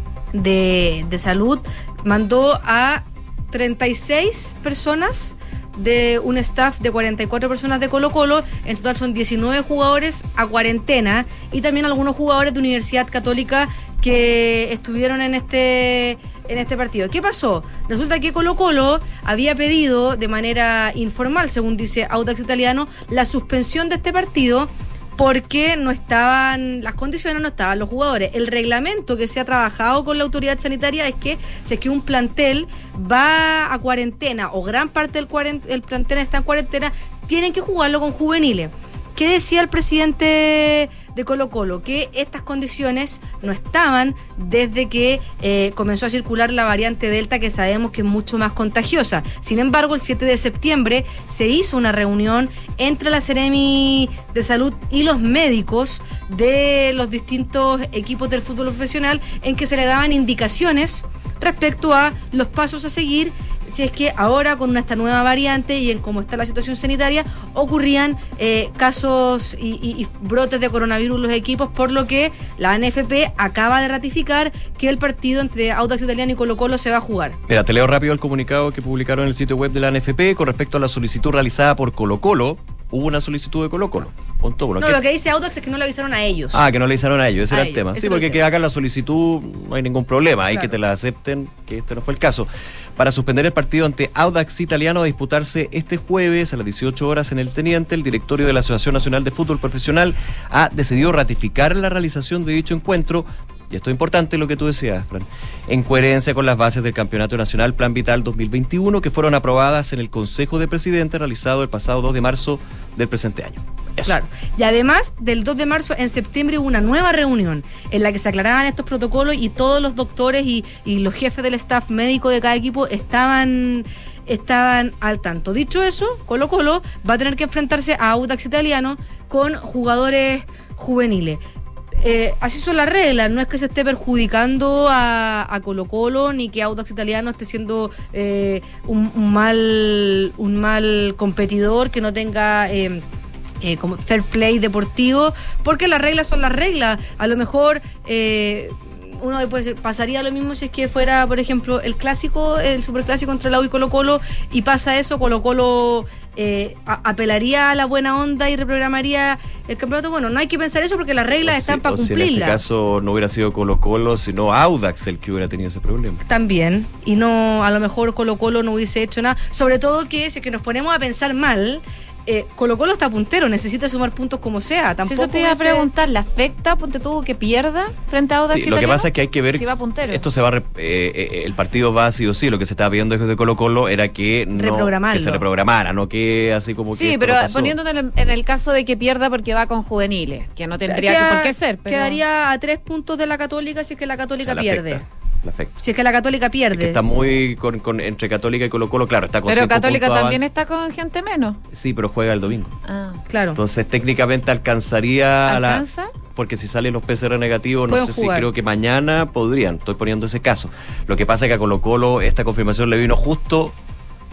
O: de, de Salud mandó a treinta y seis personas de un staff de cuarenta y cuatro personas de Colo-Colo, en total son diecinueve jugadores a cuarentena y también algunos jugadores de Universidad Católica que estuvieron en este en este partido. ¿Qué pasó? Resulta que Colo-Colo había pedido de manera informal, según dice Audax Italiano, la suspensión de este partido porque no estaban, las condiciones no estaban los jugadores. El reglamento que se ha trabajado con la autoridad sanitaria es que si es que un plantel va a cuarentena o gran parte del cuarent- el plantel está en cuarentena, tienen que jugarlo con juveniles. ¿Qué decía el presidente de Colo-Colo? Que estas condiciones no estaban desde que eh, comenzó a circular la variante Delta, que sabemos que es mucho más contagiosa. Sin embargo, el siete de septiembre se hizo una reunión entre la Seremi de Salud y los médicos de los distintos equipos del fútbol profesional en que se le daban indicaciones respecto a los pasos a seguir si es que ahora con esta nueva variante y en cómo está la situación sanitaria ocurrían eh, casos y, y, y brotes de coronavirus en los equipos, por lo que la N F P acaba de ratificar que el partido entre Audax Italiano y Colo-Colo se va a jugar.
C: Mira, te leo rápido el comunicado que publicaron en el sitio web de la N F P con respecto a la solicitud realizada por Colo-Colo. Hubo una solicitud de Colo-Colo. Punto uno.
O: No,
C: ¿Qué?
O: lo que dice Audax es que no le avisaron a ellos.
C: Ah, que no le avisaron a ellos, ese
O: a
C: era
O: ellos.
C: el tema.
O: Ese
C: Sí, porque
O: el
C: que
O: tema.
C: hagan la solicitud no hay ningún problema, hay
O: claro.
C: que te la acepten, que este no fue el caso. Para suspender el partido ante Audax Italiano a disputarse este jueves a las dieciocho horas en el Teniente, el directorio de la Asociación Nacional de Fútbol Profesional ha decidido ratificar la realización de dicho encuentro. Y esto es importante lo que tú decías, Fran, en coherencia con las bases del Campeonato Nacional Plan Vital dos mil veintiuno que fueron aprobadas en el Consejo de Presidentes realizado el pasado dos de marzo del presente año. Eso.
O: Claro. Y además, del dos de marzo, en septiembre hubo una nueva reunión en la que se aclaraban estos protocolos y todos los doctores y, y los jefes del staff médico de cada equipo estaban, estaban al tanto. Dicho eso, Colo-Colo va a tener que enfrentarse a Audax Italiano con jugadores juveniles. Eh, así son las reglas, no es que se esté perjudicando a, a Colo-Colo ni que Audax Italiano esté siendo eh, un, un mal un mal competidor que no tenga eh, eh, como fair play deportivo, porque las reglas son las reglas. A lo mejor eh, uno puede decir, pasaría lo mismo si es que fuera, por ejemplo, el clásico, el superclásico entre la U y Colo-Colo, y pasa eso, Colo-Colo eh, a, apelaría a la buena onda y reprogramaría el campeonato. Bueno, no hay que pensar eso porque las reglas
C: O
O: están
C: si,
O: para
C: o si
O: cumplirlas.
C: en este caso no hubiera sido Colo-Colo, sino Audax el que hubiera tenido ese problema.
O: También, y no, a lo mejor Colo-Colo no hubiese hecho nada, sobre todo que si es que nos ponemos a pensar mal, eh, Colo-Colo está puntero, necesita sumar puntos como sea. Tampoco
B: Si eso te iba a
O: hubiese-
B: preguntar, ¿le afecta, ponte tú, que pierda frente a Audax
C: Sí, lo que
B: Italiano?
C: pasa es que hay que ver
B: Si va puntero.
C: esto se va a rep- eh, eh, el partido va sí o sí. Lo que se estaba viendo desde Colo-Colo era que no
O: Reprogramarlo.
C: que se reprogramara, no que así como que
B: Sí,
C: esto
B: pero
C: no pasó.
B: poniéndote en el, en el caso de que pierda porque va con juveniles, que no tendría
O: Queda-
B: que por qué ser. Pero...
O: Quedaría a tres puntos de la Católica si es que la
C: O
O: Católica
C: sea, la
O: pierde.
C: afecta, la afecta.
O: Si es que la Católica
C: Es
O: pierde.
C: que está muy con, con- entre Católica y Colo-Colo, claro, está con
B: Pero
C: cinco
B: Católica
C: puntos
B: también
C: avance.
B: está con gente menos.
C: Sí, pero juega el domingo.
B: Ah,
O: claro.
C: Entonces técnicamente alcanzaría a la...
B: ¿alcanza?
C: Porque si salen los P C R negativos, no
O: Pueden
C: sé
O: jugar.
C: si creo que mañana podrían. Estoy poniendo ese caso. Lo que pasa es que a Colo-Colo esta confirmación le vino justo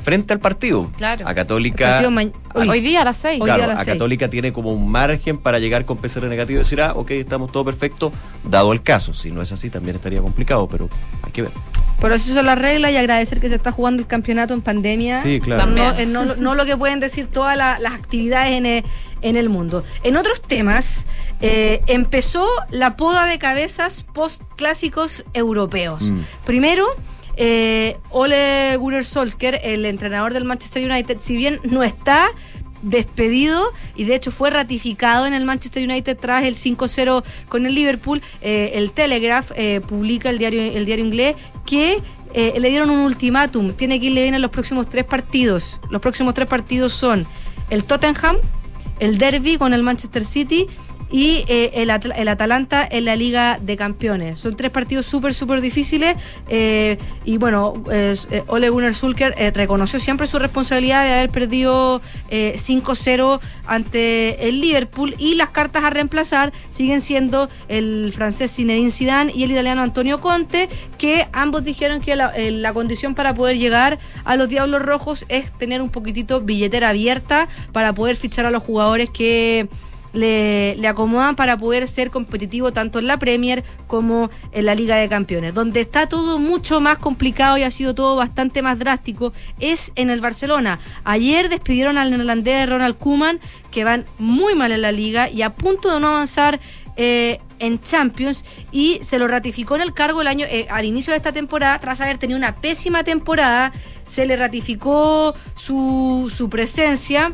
C: frente al partido.
B: Claro.
C: A Católica.
B: Hoy, hoy día a las seis.
C: Claro,
B: a, las
C: a
B: seis.
C: Católica tiene como un margen para llegar con P C R negativo y decir, ah, ok, estamos todo perfecto, dado el caso. Si no es así, también estaría complicado, pero hay que ver.
O: Pero así son las reglas y agradecer que se está jugando el campeonato en pandemia.
C: Sí, claro.
O: No, eh, no, no lo que pueden decir todas la, las actividades en el, en el mundo. En otros temas, eh, empezó la poda de cabezas post-clásicos europeos. Mm. Primero, eh, Ole Gunnar Solskjaer, el entrenador del Manchester United, si bien no está despedido y de hecho fue ratificado en el Manchester United tras el cinco cero con el Liverpool, eh, el Telegraph eh, publica el diario el diario inglés que eh, le dieron un ultimátum, tiene que irle bien en los próximos tres partidos. Los próximos tres partidos son el Tottenham, el Derby con el Manchester City y eh, el, At- el Atalanta en la Liga de Campeones. Son tres partidos súper, súper difíciles eh, y bueno, eh, Ole Gunnar Solskjaer eh, reconoció siempre su responsabilidad de haber perdido eh, cinco cero ante el Liverpool y las cartas a reemplazar siguen siendo el francés Zinedine Zidane y el italiano Antonio Conte, que ambos dijeron que la, eh, la condición para poder llegar a los Diablos Rojos es tener un poquitito billetera abierta para poder fichar a los jugadores que Le, le acomodan para poder ser competitivo tanto en la Premier como en la Liga de Campeones. Donde está todo mucho más complicado y ha sido todo bastante más drástico es en el Barcelona. Ayer despidieron al neerlandés Ronald Koeman, que van muy mal en la Liga y a punto de no avanzar eh, en Champions, y se lo ratificó en el cargo el año eh, al inicio de esta temporada, tras haber tenido una pésima temporada. Se le ratificó su, su presencia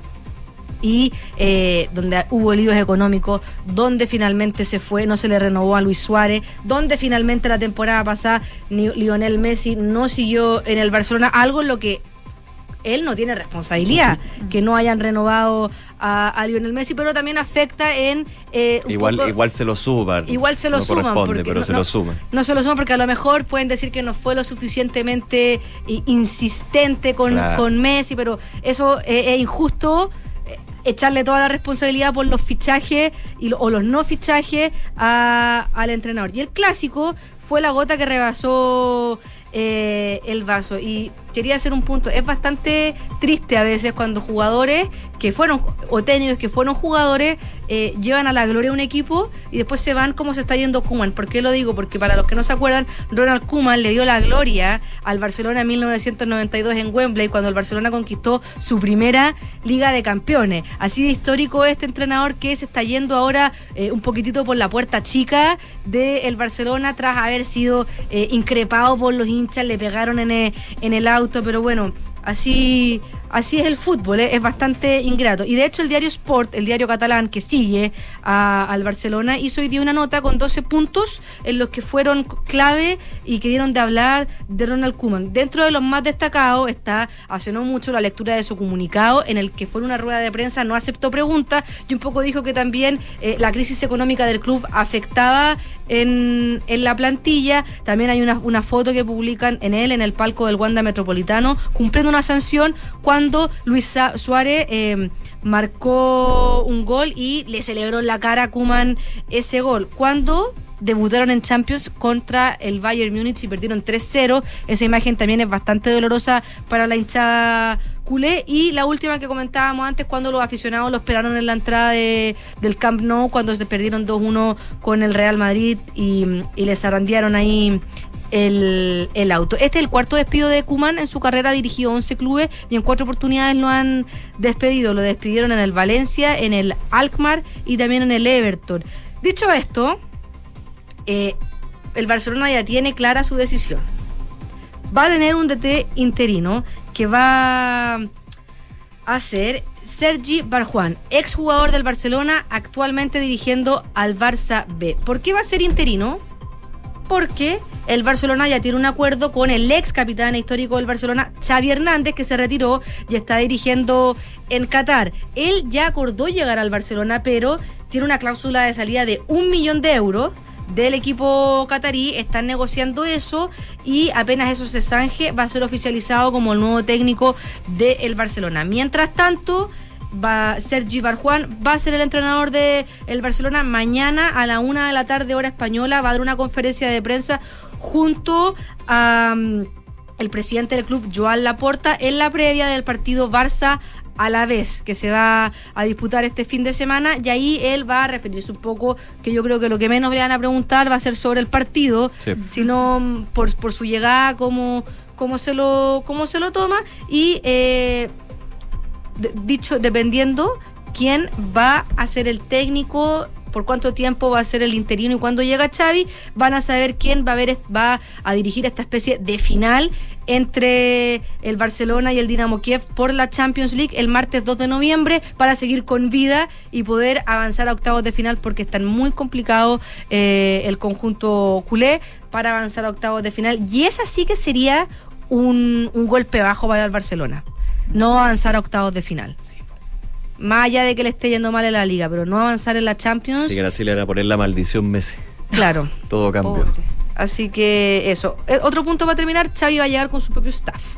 O: y eh, donde hubo líos económicos, donde finalmente se fue, no se le renovó a Luis Suárez, donde finalmente la temporada pasada ni Lionel Messi no siguió en el Barcelona, algo en lo que él no tiene responsabilidad, que no hayan renovado a, a Lionel Messi, pero también afecta en eh, un
C: igual
O: poco,
C: igual se lo suman,
O: igual se lo
C: no
O: suman
C: corresponde, pero
O: no,
C: se
O: no,
C: lo suman
O: no se lo suman porque a lo mejor pueden decir que no fue lo suficientemente insistente con, claro. con Messi, pero eso eh, es injusto echarle toda la responsabilidad por los fichajes y lo, o los no fichajes a, al entrenador. Y el clásico fue la gota que rebasó eh, el vaso. Y quería hacer un punto. Es bastante triste a veces cuando jugadores que fueron, o técnicos que fueron jugadores, eh, llevan a la gloria un equipo y después se van como se está yendo Koeman. ¿Por qué lo digo? Porque para los que no se acuerdan, Ronald Koeman le dio la gloria al Barcelona en mil novecientos noventa y dos en Wembley, cuando el Barcelona conquistó su primera Liga de Campeones. Así de histórico este entrenador que se está yendo ahora eh, un poquitito por la puerta chica del Barcelona tras haber sido eh, increpado por los hinchas, le pegaron en el, en el auto, pero bueno, así así es el fútbol, ¿eh? Es bastante ingrato. Y de hecho el diario Sport, el diario catalán que sigue a, al Barcelona, hizo hoy día una nota con doce puntos en los que fueron clave y que dieron de hablar de Ronald Koeman. Dentro de los más destacados está, hace no mucho, la lectura de su comunicado, en el que fue una rueda de prensa, no aceptó preguntas y un poco dijo que también eh, la crisis económica del club afectaba en, en la plantilla. También hay una, una foto que publican en él en el palco del Wanda Metropolitano cumpliendo una sanción cuando Luis Suárez eh, marcó un gol y le celebró en la cara a Koeman ese gol. Cuando debutaron en Champions contra el Bayern Múnich y perdieron tres cero. Esa imagen también es bastante dolorosa para la hinchada culé. Y la última que comentábamos antes, cuando los aficionados lo esperaron en la entrada de, del Camp Nou, cuando se perdieron dos uno con el Real Madrid y, y les zarandearon ahí El, el auto. Este es el cuarto despido de Koeman en su carrera. Ha dirigido once clubes y en cuatro oportunidades lo han despedido. Lo despidieron en el Valencia, en el Alkmaar y también en el Everton. Dicho esto, eh, el Barcelona ya tiene clara su decisión. Va a tener un D T interino que va a ser Sergi Barjuan, exjugador del Barcelona, actualmente dirigiendo al Barça B. ¿Por qué va a ser interino? Porque el Barcelona ya tiene un acuerdo con el ex capitán histórico del Barcelona, Xavi Hernández, que se retiró y está dirigiendo en Qatar. Él ya acordó llegar al Barcelona, pero tiene una cláusula de salida de un millón de euros del equipo catarí. Están negociando eso y apenas eso se zanje, va a ser oficializado como el nuevo técnico del Barcelona. Mientras tanto, va Sergi Barjuan va a ser el entrenador de el Barcelona. Mañana a la una de la tarde hora española va a dar una conferencia de prensa junto a el presidente del club, Joan Laporta, en la previa del partido Barça a la vez, que se va a disputar este fin de semana, y ahí él va a referirse un poco, que yo creo que lo que menos le van a preguntar va a ser sobre el partido, sí. sino por, por su llegada, cómo, cómo, se, lo, cómo se lo toma, y eh, de, dicho, dependiendo quién va a ser el técnico, por cuánto tiempo va a ser el interino y cuando llega Xavi, van a saber quién va a ver, va a dirigir esta especie de final entre el Barcelona y el Dinamo Kiev por la Champions League el martes dos de noviembre, para seguir con vida y poder avanzar a octavos de final, porque está muy complicado eh, el conjunto culé para avanzar a octavos de final, y esa sí que sería un, un golpe bajo para el Barcelona, no avanzar a octavos de final. Sí. Más allá de que le esté yendo mal en la Liga, pero no avanzar en la Champions.
C: Sí, que así le van a poner la maldición Messi.
O: Claro.
C: Todo cambió.
O: Pobre. Así que eso. Eh, otro punto para terminar, Xavi va a llegar con su propio staff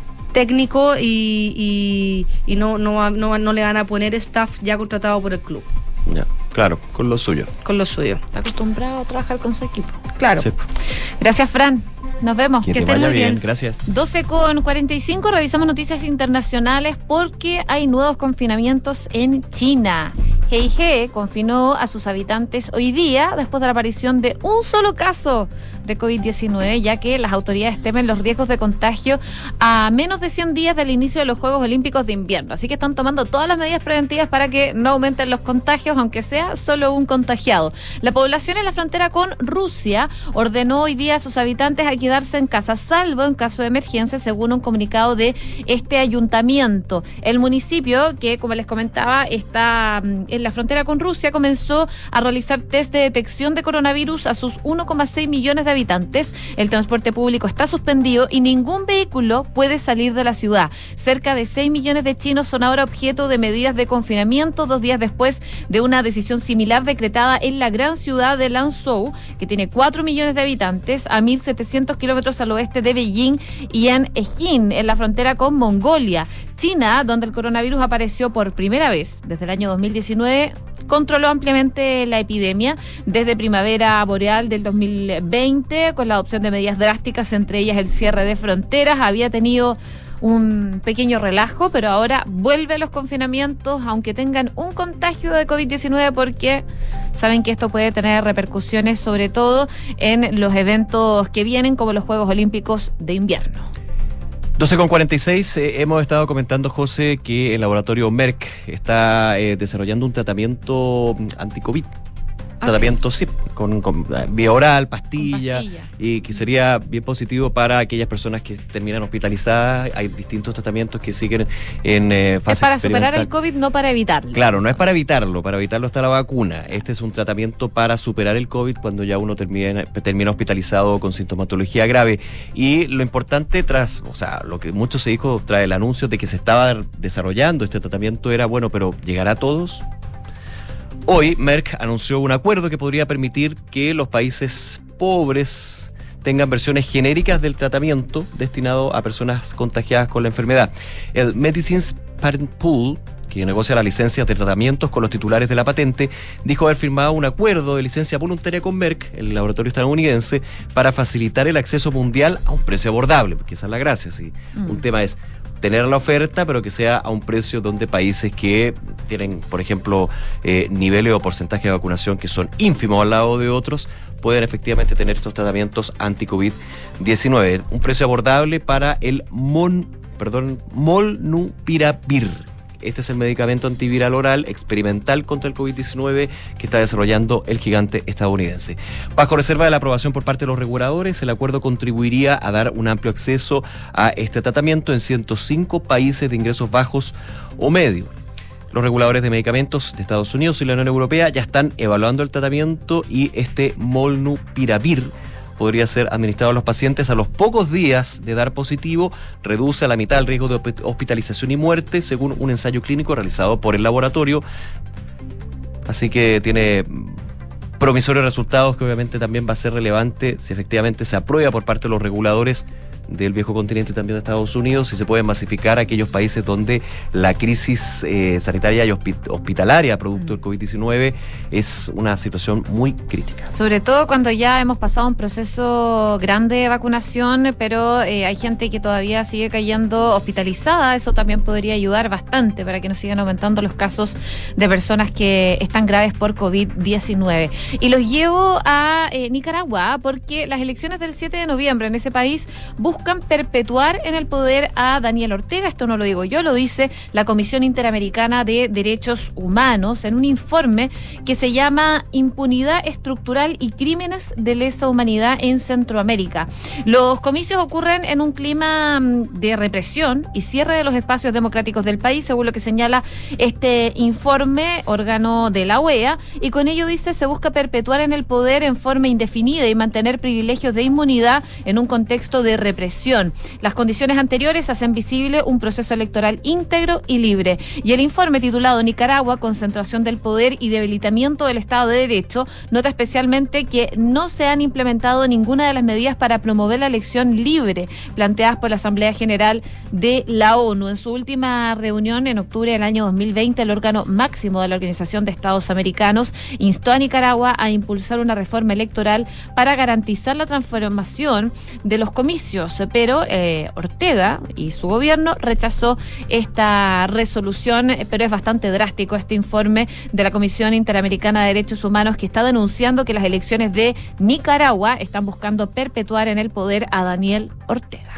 O: técnico y, y, y no, no, no, no le van a poner staff ya contratado por el club.
C: Ya, claro, con lo suyo.
O: Con lo suyo.
B: Está acostumbrado a trabajar con su equipo.
O: Claro.
C: Sí.
B: Gracias, Fran. Nos vemos.
C: Que,
B: que
C: te
B: estén
C: vaya
B: muy bien.
C: bien. Gracias.
B: doce con cuarenta y cinco, revisamos noticias internacionales porque hay nuevos confinamientos en China. Heige confinó a sus habitantes hoy día después de la aparición de un solo caso de covid diecinueve, ya que las autoridades temen los riesgos de contagio a menos de cien días del inicio de los Juegos Olímpicos de Invierno. Así que están tomando todas las medidas preventivas para que no aumenten los contagios, aunque sea solo un contagiado. La población en la frontera con Rusia ordenó hoy día a sus habitantes a quedarse en casa, salvo en caso de emergencia, según un comunicado de este ayuntamiento. El municipio, que como les comentaba, está en la frontera con Rusia, comenzó a realizar test de detección de coronavirus a sus uno coma seis millones de habitantes. El transporte público está suspendido y ningún vehículo puede salir de la ciudad. Cerca de seis millones de chinos son ahora objeto de medidas de confinamiento, dos días después de una decisión similar decretada en la gran ciudad de Lanzhou, que tiene cuatro millones de habitantes, a mil setecientos kilómetros al oeste de Beijing, y en Ejin, en la frontera con Mongolia. China, donde el coronavirus apareció por primera vez desde el año dos mil diecinueve, controló ampliamente la epidemia desde primavera boreal del dos mil veinte, con la adopción de medidas drásticas, entre ellas el cierre de fronteras. Había tenido un pequeño relajo, pero ahora vuelve a los confinamientos, aunque tengan un contagio de covid diecinueve, porque saben que esto puede tener repercusiones, sobre todo en los eventos que vienen, como los Juegos Olímpicos de Invierno.
C: doce con cuarenta y seis, eh, hemos estado comentando, José, que el laboratorio Merck está eh, desarrollando un tratamiento anti-COVID. ¿Ah, tratamiento sí? sí, con, con vía oral, pastilla, pastilla, y que sería bien positivo para aquellas personas que terminan hospitalizadas. Hay distintos tratamientos que siguen en eh, fase
B: experimental. Es para
C: experimental.
B: superar el COVID, no para evitarlo.
C: Claro, no es para evitarlo, para evitarlo está la vacuna. Este es un tratamiento para superar el COVID cuando ya uno termina, termina hospitalizado con sintomatología grave. Y lo importante tras, o sea, lo que mucho se dijo tras el anuncio de que se estaba desarrollando este tratamiento era, bueno, pero ¿llegará a todos? Hoy Merck anunció un acuerdo que podría permitir que los países pobres tengan versiones genéricas del tratamiento destinado a personas contagiadas con la enfermedad. El Medicines Patent Pool, que negocia las licencias de tratamientos con los titulares de la patente, dijo haber firmado un acuerdo de licencia voluntaria con Merck, el laboratorio estadounidense, para facilitar el acceso mundial a un precio abordable, porque esa es la gracia. ¿Sí? Mm. Un tema es tener la oferta, pero que sea a un precio donde países que tienen, por ejemplo, eh, niveles o porcentajes de vacunación que son ínfimos al lado de otros, pueden efectivamente tener estos tratamientos anti-COVID diecinueve. Un precio abordable para el mon, perdón, Molnupiravir. Este es el medicamento antiviral oral experimental contra el COVID diecinueve que está desarrollando el gigante estadounidense. Bajo reserva de la aprobación por parte de los reguladores, el acuerdo contribuiría a dar un amplio acceso a este tratamiento en ciento cinco países de ingresos bajos o medios. Los reguladores de medicamentos de Estados Unidos y la Unión Europea ya están evaluando el tratamiento y este Molnupiravir podría ser administrado a los pacientes a los pocos días de dar positivo, reduce a la mitad el riesgo de hospitalización y muerte, según un ensayo clínico realizado por el laboratorio. Así que tiene promisorios resultados que obviamente también va a ser relevante si efectivamente se aprueba por parte de los reguladores del viejo continente y también de Estados Unidos, si se pueden masificar a aquellos países donde la crisis eh, sanitaria y hospitalaria producto del COVID diecinueve es una situación muy crítica.
B: Sobre todo cuando ya hemos pasado un proceso grande de vacunación, pero eh, hay gente que todavía sigue cayendo hospitalizada. Eso también podría ayudar bastante para que no sigan aumentando los casos de personas que están graves por COVID diecinueve. Y los llevo a eh, Nicaragua porque las elecciones del siete de noviembre en ese país buscan perpetuar en el poder a Daniel Ortega. Esto no lo digo yo, lo dice la Comisión Interamericana de Derechos Humanos en un informe que se llama Impunidad Estructural y Crímenes de Lesa Humanidad en Centroamérica. Los comicios ocurren en un clima de represión y cierre de los espacios democráticos del país, según lo que señala este informe, órgano de la O E A, y con ello dice se busca perpetuar en el poder en forma indefinida y mantener privilegios de inmunidad en un contexto de represión. Las condiciones anteriores hacen visible un proceso electoral íntegro y libre. Y el informe titulado Nicaragua, concentración del poder y debilitamiento del Estado de Derecho, nota especialmente que no se han implementado ninguna de las medidas para promover la elección libre planteadas por la Asamblea General de la ONU. En su última reunión en octubre del año dos mil veinte, el órgano máximo de la Organización de Estados Americanos instó a Nicaragua a impulsar una reforma electoral para garantizar la transformación de los comicios, pero eh, Ortega y su gobierno rechazó esta resolución, pero es bastante drástico este informe de la Comisión Interamericana de Derechos Humanos, que está denunciando que las elecciones de Nicaragua están buscando perpetuar en el poder a Daniel Ortega.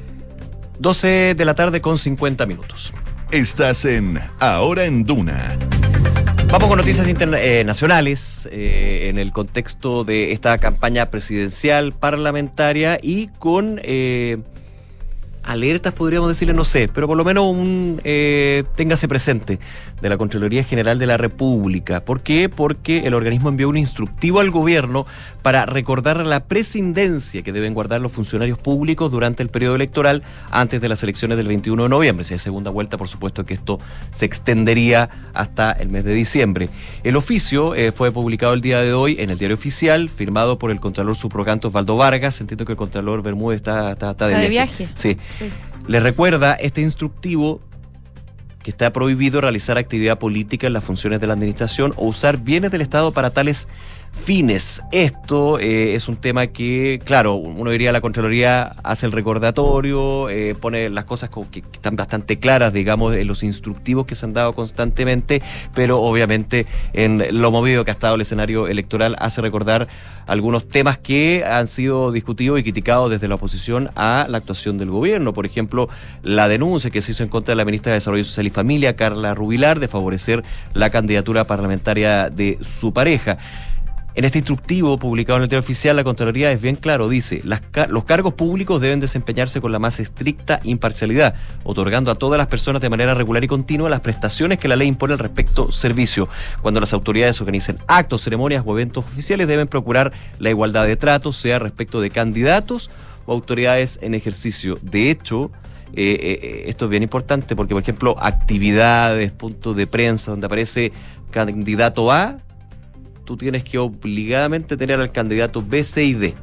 C: doce de la tarde con cincuenta minutos.
A: Estás en Ahora en Duna.
C: Vamos con noticias internacionales eh, en el contexto de esta campaña presidencial parlamentaria y con eh, alertas, podríamos decirle, no sé, pero por lo menos un eh, téngase presente de la Contraloría General de la República. ¿Por qué? Porque el organismo envió un instructivo al gobierno para recordar la prescindencia que deben guardar los funcionarios públicos durante el periodo electoral antes de las elecciones del veintiuno de noviembre. Si hay segunda vuelta, por supuesto que esto se extendería hasta el mes de diciembre. El oficio eh, fue publicado el día de hoy en el Diario Oficial, firmado por el Contralor subrogante Osvaldo Vargas. Entiendo que el Contralor Bermúdez está, está, está de
B: ¿Está
C: viaje.
B: de viaje?
C: Sí.
B: sí.
C: Le recuerda este instructivo que está prohibido realizar actividad política en las funciones de la administración o usar bienes del Estado para tales fines. Esto eh, es un tema que, claro, uno diría la Contraloría hace el recordatorio, eh, pone las cosas como que están bastante claras, digamos, en los instructivos que se han dado constantemente, pero obviamente en lo movido que ha estado el escenario electoral hace recordar algunos temas que han sido discutidos y criticados desde la oposición a la actuación del gobierno. Por ejemplo, la denuncia que se hizo en contra de la ministra de Desarrollo Social y Familia, Carla Rubilar, de favorecer la candidatura parlamentaria de su pareja. En este instructivo publicado en el Diario Oficial, la Contraloría es bien claro, dice, las, los cargos públicos deben desempeñarse con la más estricta imparcialidad, otorgando a todas las personas de manera regular y continua las prestaciones que la ley impone al respecto servicio. Cuando las autoridades organicen actos, ceremonias o eventos oficiales, deben procurar la igualdad de trato, sea respecto de candidatos o autoridades en ejercicio. De hecho, eh, eh, esto es bien importante porque, por ejemplo, actividades, puntos de prensa donde aparece candidato A, tú tienes que obligadamente tener al candidato B, C y D.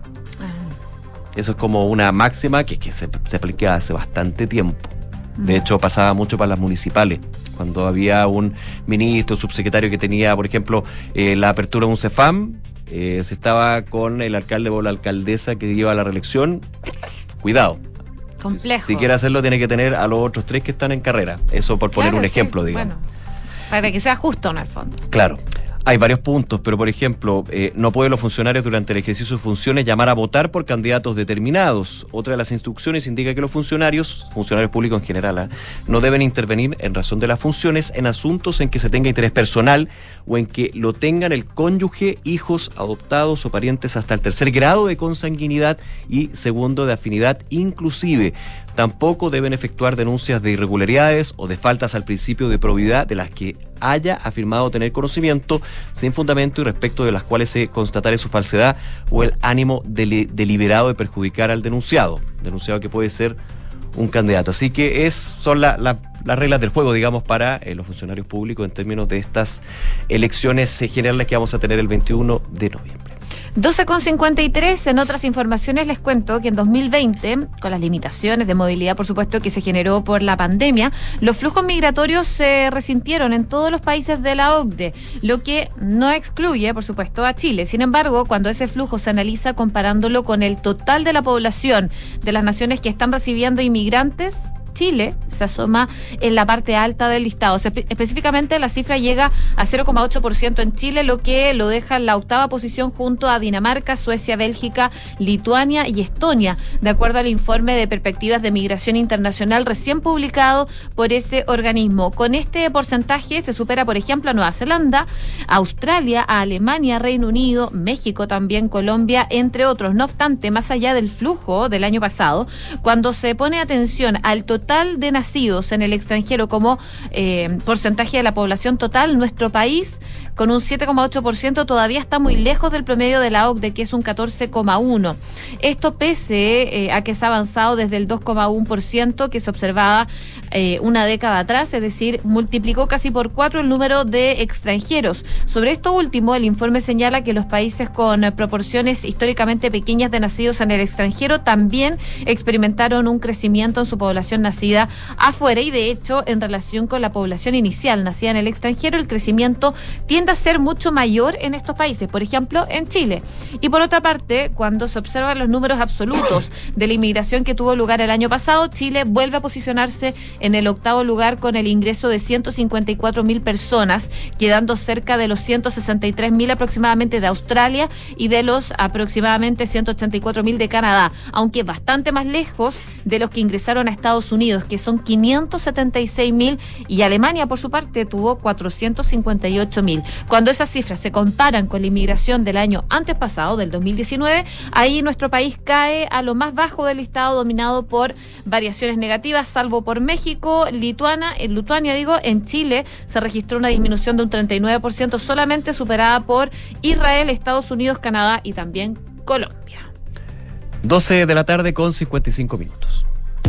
C: Ah. Eso es como una máxima que, que se, se aplica hace bastante tiempo. De hecho, pasaba mucho para las municipales. Cuando había un ministro, subsecretario que tenía, por ejemplo, eh, la apertura de un CEFAM, eh, se estaba con el alcalde o la alcaldesa que lleva la reelección. Cuidado.
B: Complejo.
C: Si, si quiere hacerlo, tiene que tener a los otros tres que están en carrera. Eso por poner
B: claro,
C: un
B: sí.
C: ejemplo, digamos.
B: Bueno, para que sea justo en el fondo.
C: Claro. Hay varios puntos, pero por ejemplo, eh, no pueden los funcionarios durante el ejercicio de funciones llamar a votar por candidatos determinados. Otra de las instrucciones indica que los funcionarios, funcionarios públicos en general, ¿eh? no deben intervenir en razón de las funciones en asuntos en que se tenga interés personal o en que lo tengan el cónyuge, hijos, adoptados o parientes hasta el tercer grado de consanguinidad y segundo de afinidad inclusive. Tampoco deben efectuar denuncias de irregularidades o de faltas al principio de probidad de las que haya afirmado tener conocimiento sin fundamento y respecto de las cuales se constatare su falsedad o el ánimo deli- deliberado de perjudicar al denunciado, denunciado que puede ser un candidato. Así que es son la, la, las reglas del juego, digamos, para eh, los funcionarios públicos en términos de estas elecciones eh, generales que vamos a tener el veintiuno de noviembre.
B: doce con cincuenta y tres, en otras informaciones les cuento que en dos mil veinte, con las limitaciones de movilidad, por supuesto, que se generó por la pandemia, los flujos migratorios se resintieron en todos los países de la O C D E, lo que no excluye, por supuesto, a Chile. Sin embargo, cuando ese flujo se analiza comparándolo con el total de la población de las naciones que están recibiendo inmigrantes, Chile se asoma en la parte alta del listado. Espe- específicamente la cifra llega a cero coma ocho por ciento en Chile, lo que lo deja en la octava posición junto a Dinamarca, Suecia, Bélgica, Lituania y Estonia, de acuerdo al informe de perspectivas de migración internacional recién publicado por ese organismo. Con este porcentaje se supera, por ejemplo, a Nueva Zelanda, a Australia, a Alemania, Reino Unido, México, también Colombia, entre otros. No obstante, más allá del flujo del año pasado, cuando se pone atención al total total de nacidos en el extranjero como eh, porcentaje de la población total, nuestro país, con un siete coma ocho por ciento, todavía está muy lejos del promedio de la O C D E, que es un catorce coma uno por ciento. Esto pese eh, a que se ha avanzado desde el dos coma uno por ciento que se observaba eh, una década atrás, es decir, multiplicó casi por cuatro el número de extranjeros. Sobre esto último, el informe señala que los países con eh, proporciones históricamente pequeñas de nacidos en el extranjero también experimentaron un crecimiento en su población nacida afuera, y de hecho, en relación con la población inicial nacida en el extranjero, el crecimiento tiende a ser mucho mayor en estos países, por ejemplo, en Chile. Y por otra parte, cuando se observan los números absolutos de la inmigración que tuvo lugar el año pasado, Chile vuelve a posicionarse en el octavo lugar con el ingreso de ciento cincuenta y cuatro mil personas, quedando cerca de los ciento sesenta y tres mil aproximadamente de Australia y de los aproximadamente ciento ochenta y cuatro mil de Canadá, aunque bastante más lejos de los que ingresaron a Estados Unidos, que son quinientos setenta y seis mil, y Alemania, por su parte, tuvo cuatrocientos cincuenta y ocho mil. Cuando esas cifras se comparan con la inmigración del año antes pasado, del dos mil diecinueve, ahí nuestro país cae a lo más bajo del listado, dominado por variaciones negativas, salvo por México, Lituania, en Lituania digo, en Chile se registró una disminución de un treinta y nueve por ciento, solamente superada por Israel, Estados Unidos, Canadá y también Colombia.
C: doce de la tarde con cincuenta y cinco minutos.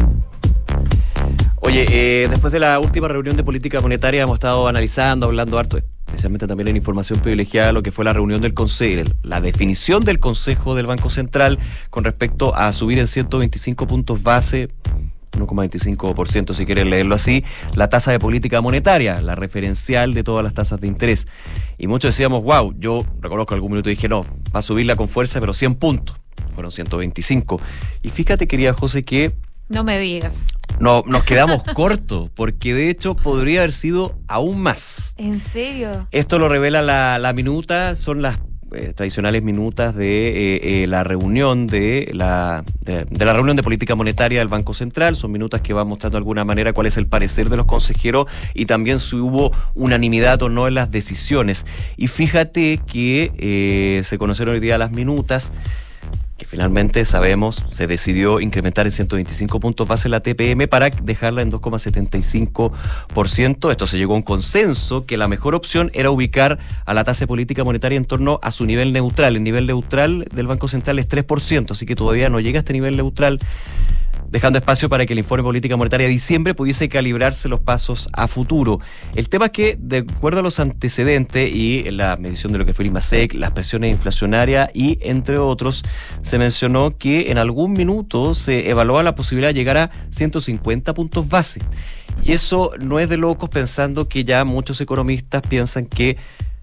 C: Oye, eh, después de la última reunión de política monetaria hemos estado analizando, hablando harto, especialmente también en información privilegiada, lo que fue la reunión del Consejo, la definición del Consejo del Banco Central con respecto a subir en ciento veinticinco puntos base, uno coma veinticinco por ciento si quieren leerlo así, la tasa de política monetaria, la referencial de todas las tasas de interés. Y muchos decíamos, wow, yo reconozco algún minuto y dije, no, va a subirla con fuerza, pero cien puntos. Fueron ciento veinticinco. Y fíjate, querida José, que
B: no me digas.
C: No, nos quedamos cortos, porque de hecho podría haber sido aún más.
B: ¿En serio?
C: Esto lo revela la, la minuta, son las eh, tradicionales minutas de eh, eh, la reunión de la, de, de la reunión de política monetaria del Banco Central. Son minutas que van mostrando de alguna manera cuál es el parecer de los consejeros y también si hubo unanimidad o no en las decisiones. Y fíjate que eh, se conocieron hoy día las minutas, que finalmente sabemos se decidió incrementar en ciento veinticinco puntos base la T P M para dejarla en dos coma setenta y cinco por ciento. Esto se llegó a un consenso que la mejor opción era ubicar a la tasa de política monetaria en torno a su nivel neutral. El nivel neutral del Banco Central es tres por ciento, así que todavía no llega a este nivel neutral, dejando espacio para que el informe de política monetaria de diciembre pudiese calibrarse los pasos a futuro. El tema es que, de acuerdo a los antecedentes y la medición de lo que fue el IMASEC, las presiones inflacionarias y, entre otros, se mencionó que en algún minuto se evaluaba la posibilidad de llegar a ciento cincuenta puntos base. Y eso no es de locos, pensando que ya muchos economistas piensan que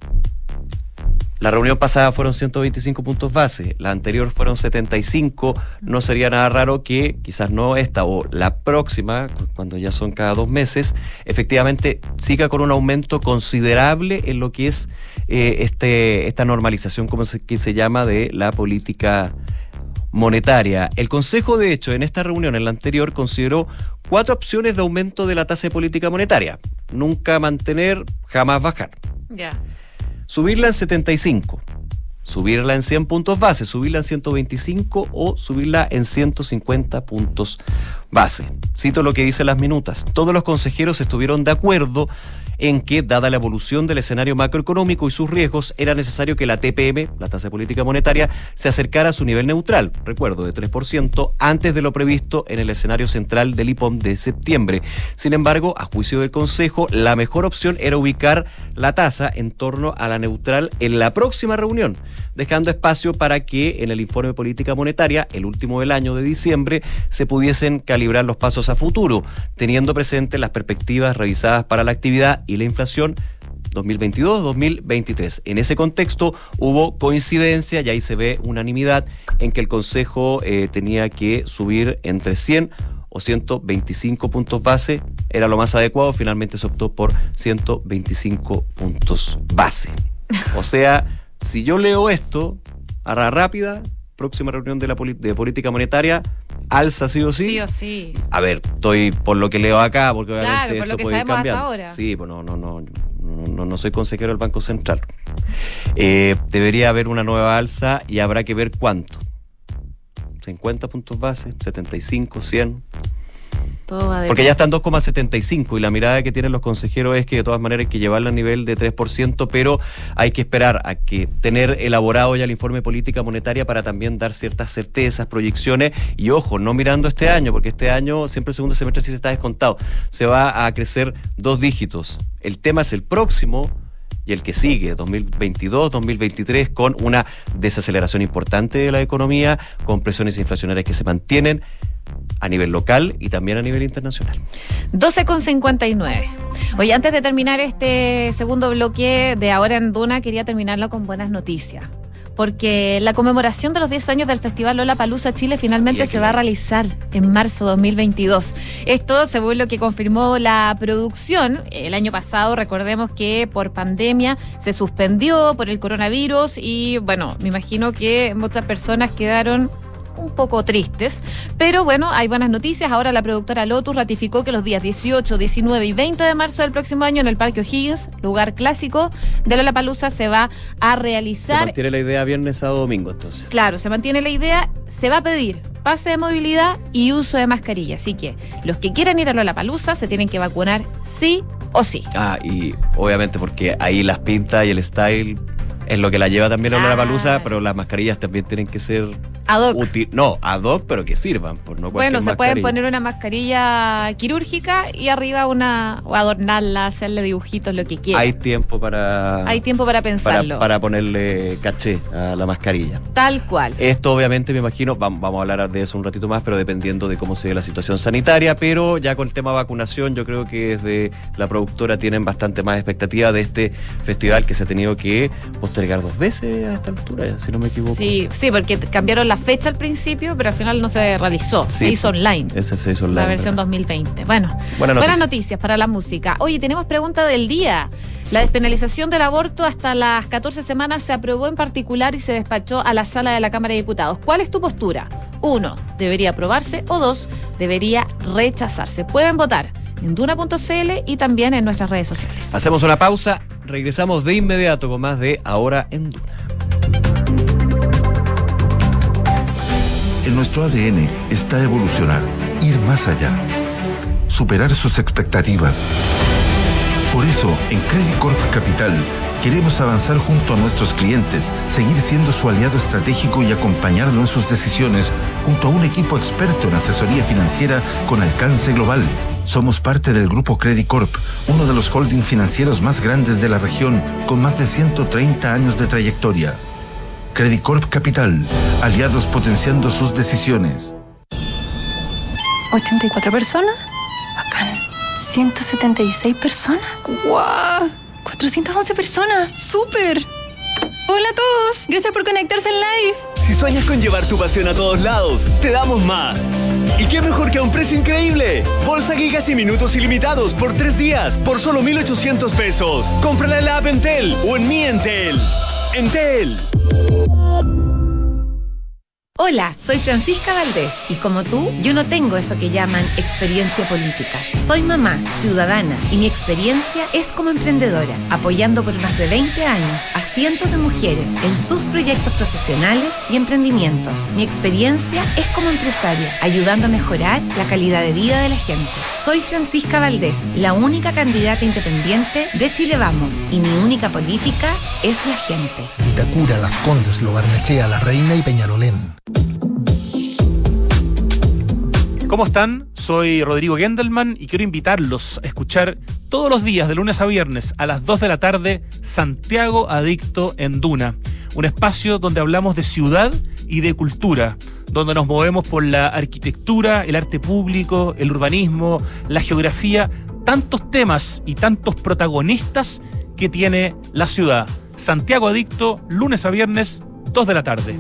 C: la reunión pasada fueron ciento veinticinco puntos base, la anterior fueron setenta y cinco, no sería nada raro que quizás no esta o la próxima, cuando ya son cada dos meses, efectivamente siga con un aumento considerable en lo que es eh, este esta normalización, como se, que se llama, de la política monetaria. El Consejo, de hecho, en esta reunión, en la anterior, consideró cuatro opciones de aumento de la tasa de política monetaria. Nunca mantener, jamás bajar.
B: Ya.
C: Subirla en setenta y cinco, subirla en cien puntos base, subirla en ciento veinticinco o subirla en ciento cincuenta puntos base. Cito lo que dicen las minutas. Todos los consejeros estuvieron de acuerdo en que, dada la evolución del escenario macroeconómico y sus riesgos, era necesario que la T P M, la tasa de política monetaria, se acercara a su nivel neutral, recuerdo, de tres por ciento, antes de lo previsto en el escenario central del I P O M de septiembre. Sin embargo, a juicio del Consejo, la mejor opción era ubicar la tasa en torno a la neutral en la próxima reunión, dejando espacio para que en el informe de política monetaria, el último del año de diciembre, se pudiesen calibrar los pasos a futuro, teniendo presente las perspectivas revisadas para la actividad y la inflación dos mil veintidós dos mil veintitrés. En ese contexto hubo coincidencia y ahí se ve unanimidad en que el Consejo eh, tenía que subir entre cien o ciento veinticinco puntos base, era lo más adecuado, finalmente se optó por ciento veinticinco puntos base. O sea, si yo leo esto, a la rápida, próxima reunión de la poli- de política monetaria, alza sí o sí.
B: Sí o sí.
C: A ver, estoy por lo que leo acá, porque obviamente
B: Claro, por
C: esto
B: lo que
C: puede ir
B: sabemos hasta
C: cambiando.
B: ahora.
C: Sí, pues no, no, no, no, no, no soy consejero del Banco Central. Eh, debería haber una nueva alza y habrá que ver cuánto. cincuenta puntos base, setenta y cinco, cien.
B: Todo va de
C: Porque ya están dos coma setenta y cinco y la mirada que tienen los consejeros es que de todas maneras hay que llevarla a nivel de tres por ciento, pero hay que esperar a que tener elaborado ya el informe de política monetaria para también dar ciertas certezas, proyecciones y ojo, no mirando este año, porque este año siempre el segundo semestre sí se está descontado, se va a crecer dos dígitos. El tema es el próximo y el que sigue, dos mil veintidós dos mil veintitrés, con una desaceleración importante de la economía, con presiones inflacionarias que se mantienen a nivel local y también a nivel internacional.
B: doce con cincuenta y nueve. Oye, antes de terminar este segundo bloque de Ahora en Duna, quería terminarlo con buenas noticias. Porque la conmemoración de los diez años del Festival Lollapalooza Chile finalmente se va a realizar en marzo de dos mil veintidós. Esto según lo que confirmó la producción. El año pasado, recordemos que por pandemia se suspendió por el coronavirus y, bueno, me imagino que muchas personas quedaron un poco tristes, pero bueno, hay buenas noticias. Ahora la productora Lotus ratificó que los días dieciocho, diecinueve y veinte de marzo del próximo año en el Parque O'Higgins, lugar clásico de Lollapalooza, se va a realizar.
C: Se mantiene la idea viernes, sábado, domingo, entonces.
B: Claro, se mantiene la idea, se va a pedir pase de movilidad y uso de mascarilla, así que los que quieran ir a Lollapalooza se tienen que vacunar sí o sí.
C: Ah, y obviamente porque ahí las pintas y el style es lo que la lleva también a Lollapalooza, pero las mascarillas también tienen que ser
B: ad hoc.
C: Útil, no, ad hoc, pero que sirvan, por no
B: Bueno, se
C: mascarilla.
B: pueden poner una mascarilla quirúrgica y arriba una, o adornarla, hacerle dibujitos, lo que quieran.
C: Hay tiempo para...
B: Hay tiempo para pensarlo.
C: Para, para ponerle caché a la mascarilla.
B: Tal cual.
C: Esto obviamente me imagino, vamos, vamos a hablar de eso un ratito más, pero dependiendo de cómo se ve la situación sanitaria, pero ya con el tema vacunación yo creo que desde la productora tienen bastante más expectativa de este festival que se ha tenido que postergar dos veces a esta altura, si no me equivoco.
B: Sí, sí, porque cambiaron la fecha al principio, pero al final no se realizó,
C: Sí,
B: se hizo online.
C: Ese se hizo online.
B: La versión dos mil veinte. Bueno,
C: Buena
B: buenas
C: noticia.
B: noticias para la música. Oye, tenemos pregunta del día. La despenalización del aborto hasta las catorce semanas se aprobó en particular y se despachó a la sala de la Cámara de Diputados. ¿Cuál es tu postura? Uno, ¿debería aprobarse? O dos, ¿debería rechazarse? Pueden votar en duna punto c l y también en nuestras redes sociales.
C: Hacemos una pausa, regresamos de inmediato con más de Ahora en Duna.
P: En nuestro A D N está evolucionar, ir más allá, superar sus expectativas. Por eso, en Credit Corp Capital, queremos avanzar junto a nuestros clientes, seguir siendo su aliado estratégico y acompañarlo en sus decisiones, junto a un equipo experto en asesoría financiera con alcance global. Somos parte del Grupo Credit Corp, uno de los holdings financieros más grandes de la región, con más de ciento treinta años de trayectoria. Credit Corp Capital, aliados potenciando sus decisiones.
K: ¿ochenta y cuatro personas? Bacán. ¿ciento setenta y seis personas? ¡Guau! ¡cuatrocientas once personas! ¡Súper! Hola a todos, gracias por conectarse en live.
L: Si sueñas con llevar tu pasión a todos lados, te damos más. ¿Y qué mejor que a un precio increíble? Bolsa gigas y minutos ilimitados por tres días, por solo mil ochocientos pesos. Cómprala en la app Entel o en mi Entel. Entel.
Q: Hola, soy Francisca Valdés y como tú, yo no tengo eso que llaman experiencia política. Soy mamá, ciudadana y mi experiencia es como emprendedora, apoyando por más de veinte años a cientos de mujeres en sus proyectos profesionales y emprendimientos. Mi experiencia es como empresaria, ayudando a mejorar la calidad de vida de la gente. Soy Francisca Valdés, la única candidata independiente de Chile Vamos y mi única política es la gente.
R: Vitacura, Las Condes, Lo Barnechea, La Reina y Peñalolén.
S: ¿Cómo están? Soy Rodrigo Gendelman y quiero invitarlos a escuchar todos los días de lunes a viernes a las dos de la tarde Santiago Adicto en Duna, un espacio donde hablamos de ciudad y de cultura, donde nos movemos por la arquitectura, el arte público, el urbanismo, la geografía, tantos temas y tantos protagonistas que tiene la ciudad. Santiago Adicto, lunes a viernes, dos de la tarde.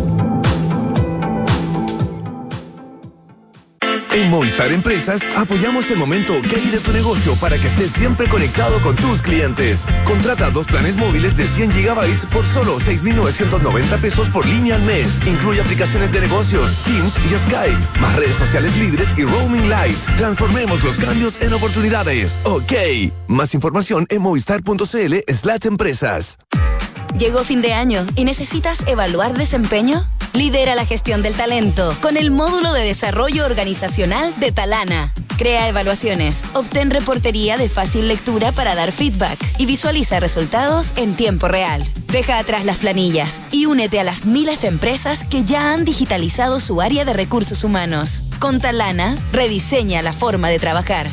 T: En Movistar Empresas apoyamos el momento OK de tu negocio para que estés siempre conectado con tus clientes. Contrata dos planes móviles de cien gigabytes por solo seis mil novecientos noventa pesos por línea al mes. Incluye aplicaciones de negocios, Teams y Skype, más redes sociales libres y roaming light. Transformemos los cambios en oportunidades. OK. Más información en movistar.cl slash empresas.
M: ¿Llegó fin de año y necesitas evaluar desempeño? Lidera la gestión del talento con el módulo de desarrollo organizacional de Talana. Crea evaluaciones, obtén reportería de fácil lectura para dar feedback y visualiza resultados en tiempo real. Deja atrás las planillas y únete a las miles de empresas que ya han digitalizado su área de recursos humanos. Con Talana, rediseña la forma de trabajar.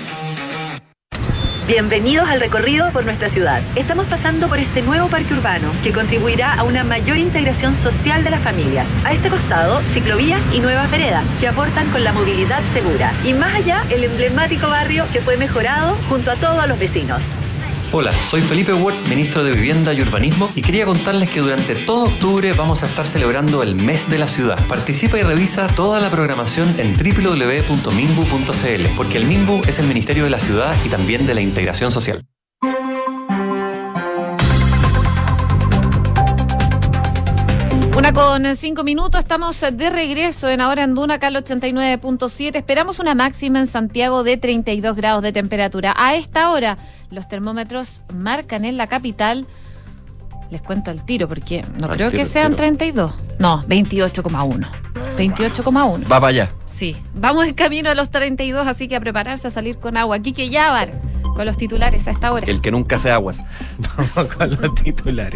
U: Bienvenidos al recorrido por nuestra ciudad. Estamos pasando por este nuevo parque urbano que contribuirá a una mayor integración social de las familias. A este costado, ciclovías y nuevas veredas que aportan con la movilidad segura. Y más allá, el emblemático barrio que fue mejorado junto a todos los vecinos.
V: Hola, soy Felipe Ward, ministro de Vivienda y Urbanismo, y quería contarles que durante todo octubre vamos a estar celebrando el Mes de la Ciudad. Participa y revisa toda la programación en doble u doble u doble u punto minbu punto c l, porque el Minbu es el Ministerio de la Ciudad y también de la Integración Social.
B: Una con cinco minutos, estamos de regreso en Ahora en Duna, acá al ochenta y nueve punto siete. Esperamos una máxima en Santiago de treinta y dos grados de temperatura. A esta hora, los termómetros marcan en la capital, les cuento al tiro porque no al creo tiro, que sean treinta y dos. No, veintiocho coma uno. veintiocho coma uno.
C: Va para allá.
B: Sí, vamos en camino a los treinta y dos, así que a prepararse a salir con agua. Quique Yávar, con los titulares a esta hora.
C: El que nunca hace aguas.
D: Vamos con los titulares.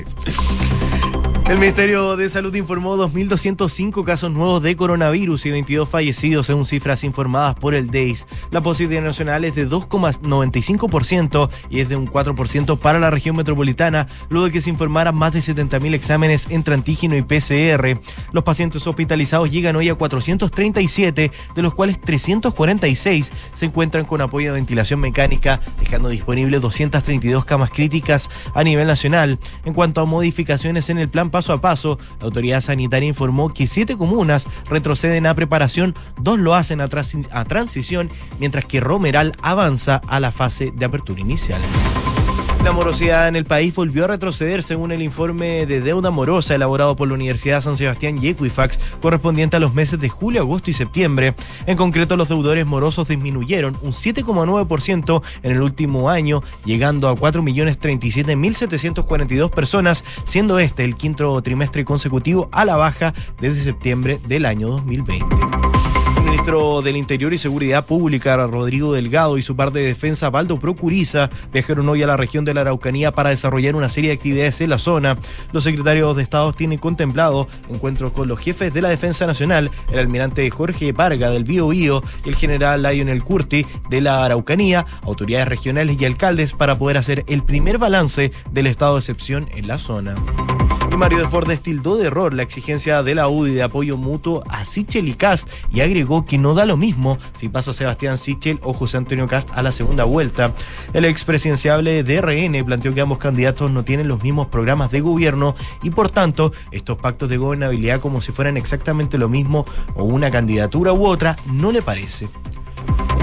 D: El Ministerio de Salud informó dos mil doscientos cinco casos nuevos de coronavirus y veintidós fallecidos según cifras informadas por el D E I S. La positividad nacional es de dos coma noventa y cinco por ciento y es de un cuatro por ciento para la región metropolitana, luego de que se informaran más de setenta mil exámenes entre antígeno y P C R. Los pacientes hospitalizados llegan hoy a cuatrocientos treinta y siete, de los cuales trescientos cuarenta y seis se encuentran con apoyo de ventilación mecánica, dejando disponibles doscientas treinta y dos camas críticas a nivel nacional. En cuanto a modificaciones en el plan paso a paso, la autoridad sanitaria informó que siete comunas retroceden a preparación, dos lo hacen a, trans- a transición, mientras que Romeral avanza a la fase de apertura inicial. La morosidad en el país volvió a retroceder según el informe de deuda morosa elaborado por la Universidad San Sebastián y Equifax, correspondiente a los meses de julio, agosto y septiembre. En concreto, los deudores morosos disminuyeron un siete coma nueve por ciento en el último año, llegando a cuatro millones treinta y siete mil setecientos cuarenta y dos personas, siendo este el quinto trimestre consecutivo a la baja desde septiembre del año dos mil veinte. El ministro del Interior y Seguridad Pública, Rodrigo Delgado, y su par de defensa, Baldo Procuriza, viajaron hoy a la región de la Araucanía para desarrollar una serie de actividades en la zona. Los secretarios de Estado tienen contemplado encuentros con los jefes de la Defensa Nacional, el almirante Jorge Varga del Bío Bío y el general Lionel Curti de la Araucanía, autoridades regionales y alcaldes, para poder hacer el primer balance del estado de excepción en la zona. Y Mario Desbordes tildó de error la exigencia de la U D I de apoyo mutuo a Sichel y Kast y agregó que no da lo mismo si pasa Sebastián Sichel o José Antonio Kast a la segunda vuelta. El expresidenciable de R N planteó que ambos candidatos no tienen los mismos programas de gobierno y por tanto estos pactos de gobernabilidad, como si fueran exactamente lo mismo o una candidatura u otra, no le parece.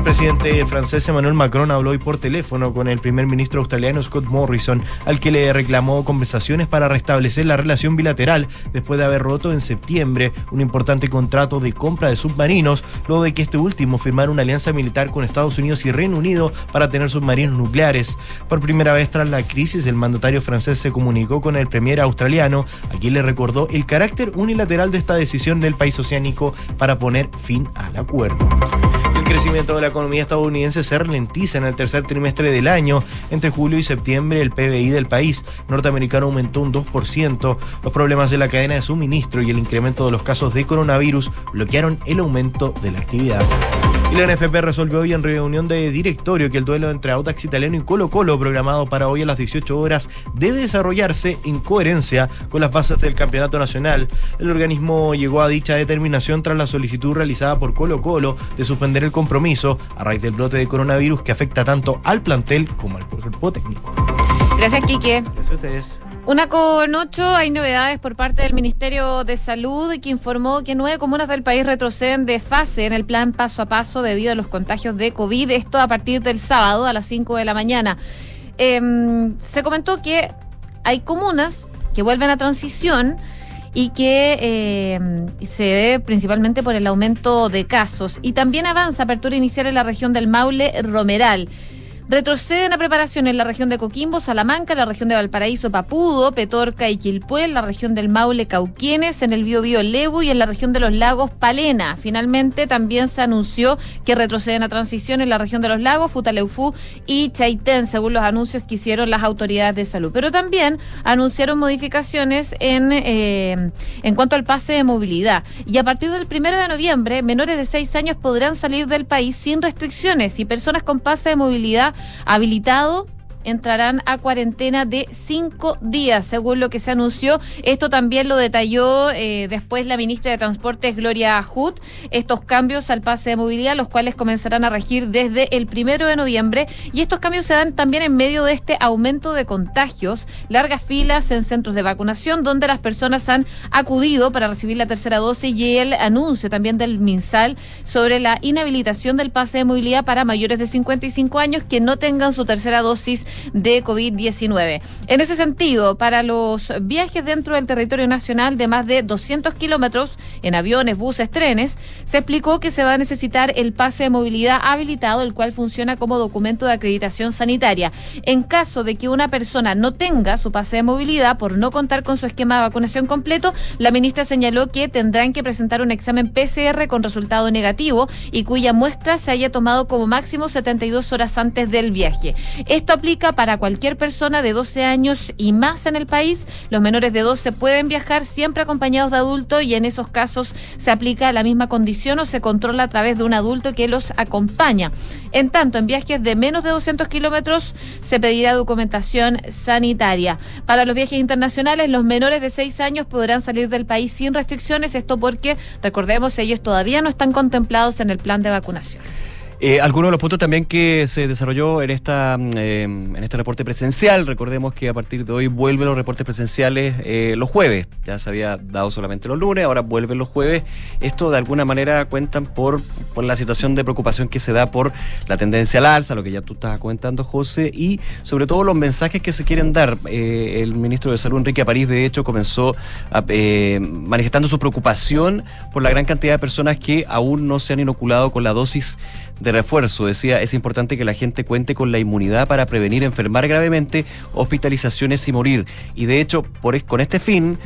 D: presidente francés Emmanuel Macron habló hoy por teléfono con el primer ministro australiano Scott Morrison, al que le reclamó conversaciones para restablecer la relación bilateral después de haber roto en septiembre un importante contrato de compra de submarinos, luego de que este último firmara una alianza militar con Estados Unidos y Reino Unido para tener submarinos nucleares. Por primera vez tras la crisis, el mandatario francés se comunicó con el premier australiano, a quien le recordó el carácter unilateral de esta decisión del país oceánico para poner fin al acuerdo. El crecimiento de la economía estadounidense se ralentiza en el tercer trimestre del año. Entre julio y septiembre, el P B I del país norteamericano aumentó un dos por ciento. Los problemas de la cadena de suministro y el incremento de los casos de coronavirus bloquearon el aumento de la actividad. Y la N F P resolvió hoy en reunión de directorio que el duelo entre Audax Italiano y Colo-Colo, programado para hoy a las dieciocho horas, debe desarrollarse en coherencia con las bases del campeonato nacional. El organismo llegó a dicha determinación tras la solicitud realizada por Colo-Colo de suspender el compromiso a raíz del brote de coronavirus que afecta tanto al plantel como al cuerpo técnico.
B: Gracias, Quique.
D: Gracias a ustedes.
B: Una con ocho, hay novedades por parte del Ministerio de Salud, que informó que nueve comunas del país retroceden de fase en el plan paso a paso debido a los contagios de COVID, esto a partir del sábado a las cinco de la mañana. Eh, se comentó que hay comunas que vuelven a transición y que eh, se debe principalmente por el aumento de casos. Y también avanza apertura inicial en la región del Maule-Romeral. Retroceden a preparación en la región de Coquimbo, Salamanca, la región de Valparaíso, Papudo, Petorca y Quilpué, la región del Maule, Cauquienes, en el Biobío, Lebu y en la región de los Lagos, Palena. Finalmente también se anunció que retroceden a transición en la región de los Lagos, Futaleufú y Chaitén, según los anuncios que hicieron las autoridades de salud. Pero también anunciaron modificaciones en, eh, en cuanto al pase de movilidad. Y a partir del primero de noviembre, menores de seis años podrán salir del país sin restricciones y personas con pase de movilidad habilitado entrarán a cuarentena de cinco días, según lo que se anunció. Esto también lo detalló eh, después la ministra de Transportes, Gloria Hood, estos cambios al pase de movilidad, los cuales comenzarán a regir desde el primero de noviembre, y estos cambios se dan también en medio de este aumento de contagios, largas filas en centros de vacunación, donde las personas han acudido para recibir la tercera dosis, y el anuncio también del MinSal sobre la inhabilitación del pase de movilidad para mayores de cincuenta y cinco años que no tengan su tercera dosis de COVID diecinueve. En ese sentido, para los viajes dentro del territorio nacional de más de doscientos kilómetros en aviones, buses, trenes, se explicó que se va a necesitar el pase de movilidad habilitado, el cual funciona como documento de acreditación sanitaria. En caso de que una persona no tenga su pase de movilidad por no contar con su esquema de vacunación completo, la ministra señaló que tendrán que presentar un examen P C R con resultado negativo y cuya muestra se haya tomado como máximo setenta y dos horas antes del viaje. Esto aplica para cualquier persona de doce años y más en el país. Los menores de doce pueden viajar siempre acompañados de adultos, y en esos casos se aplica la misma condición o se controla a través de un adulto que los acompaña. En tanto, en viajes de menos de doscientos kilómetros se pedirá documentación sanitaria. Para los viajes internacionales, los menores de seis años podrán salir del país sin restricciones, esto porque, recordemos, ellos todavía no están contemplados en el plan de vacunación.
C: Eh, algunos de los puntos también que se desarrolló en esta eh, en este reporte presencial. Recordemos que a partir de hoy vuelven los reportes presenciales eh, los jueves. Ya se había dado solamente los lunes, ahora vuelven los jueves. Esto de alguna manera cuentan por, por la situación de preocupación que se da por la tendencia al alza, lo que ya tú estabas comentando, José, y sobre todo los mensajes que se quieren dar. Eh, el ministro de Salud, Enrique París, de hecho, comenzó a, eh, manifestando su preocupación por la gran cantidad de personas que aún no se han inoculado con la dosis de refuerzo. Decía, es importante que la gente cuente con la inmunidad para prevenir enfermar gravemente, hospitalizaciones y morir. Y de hecho, por, con este fin,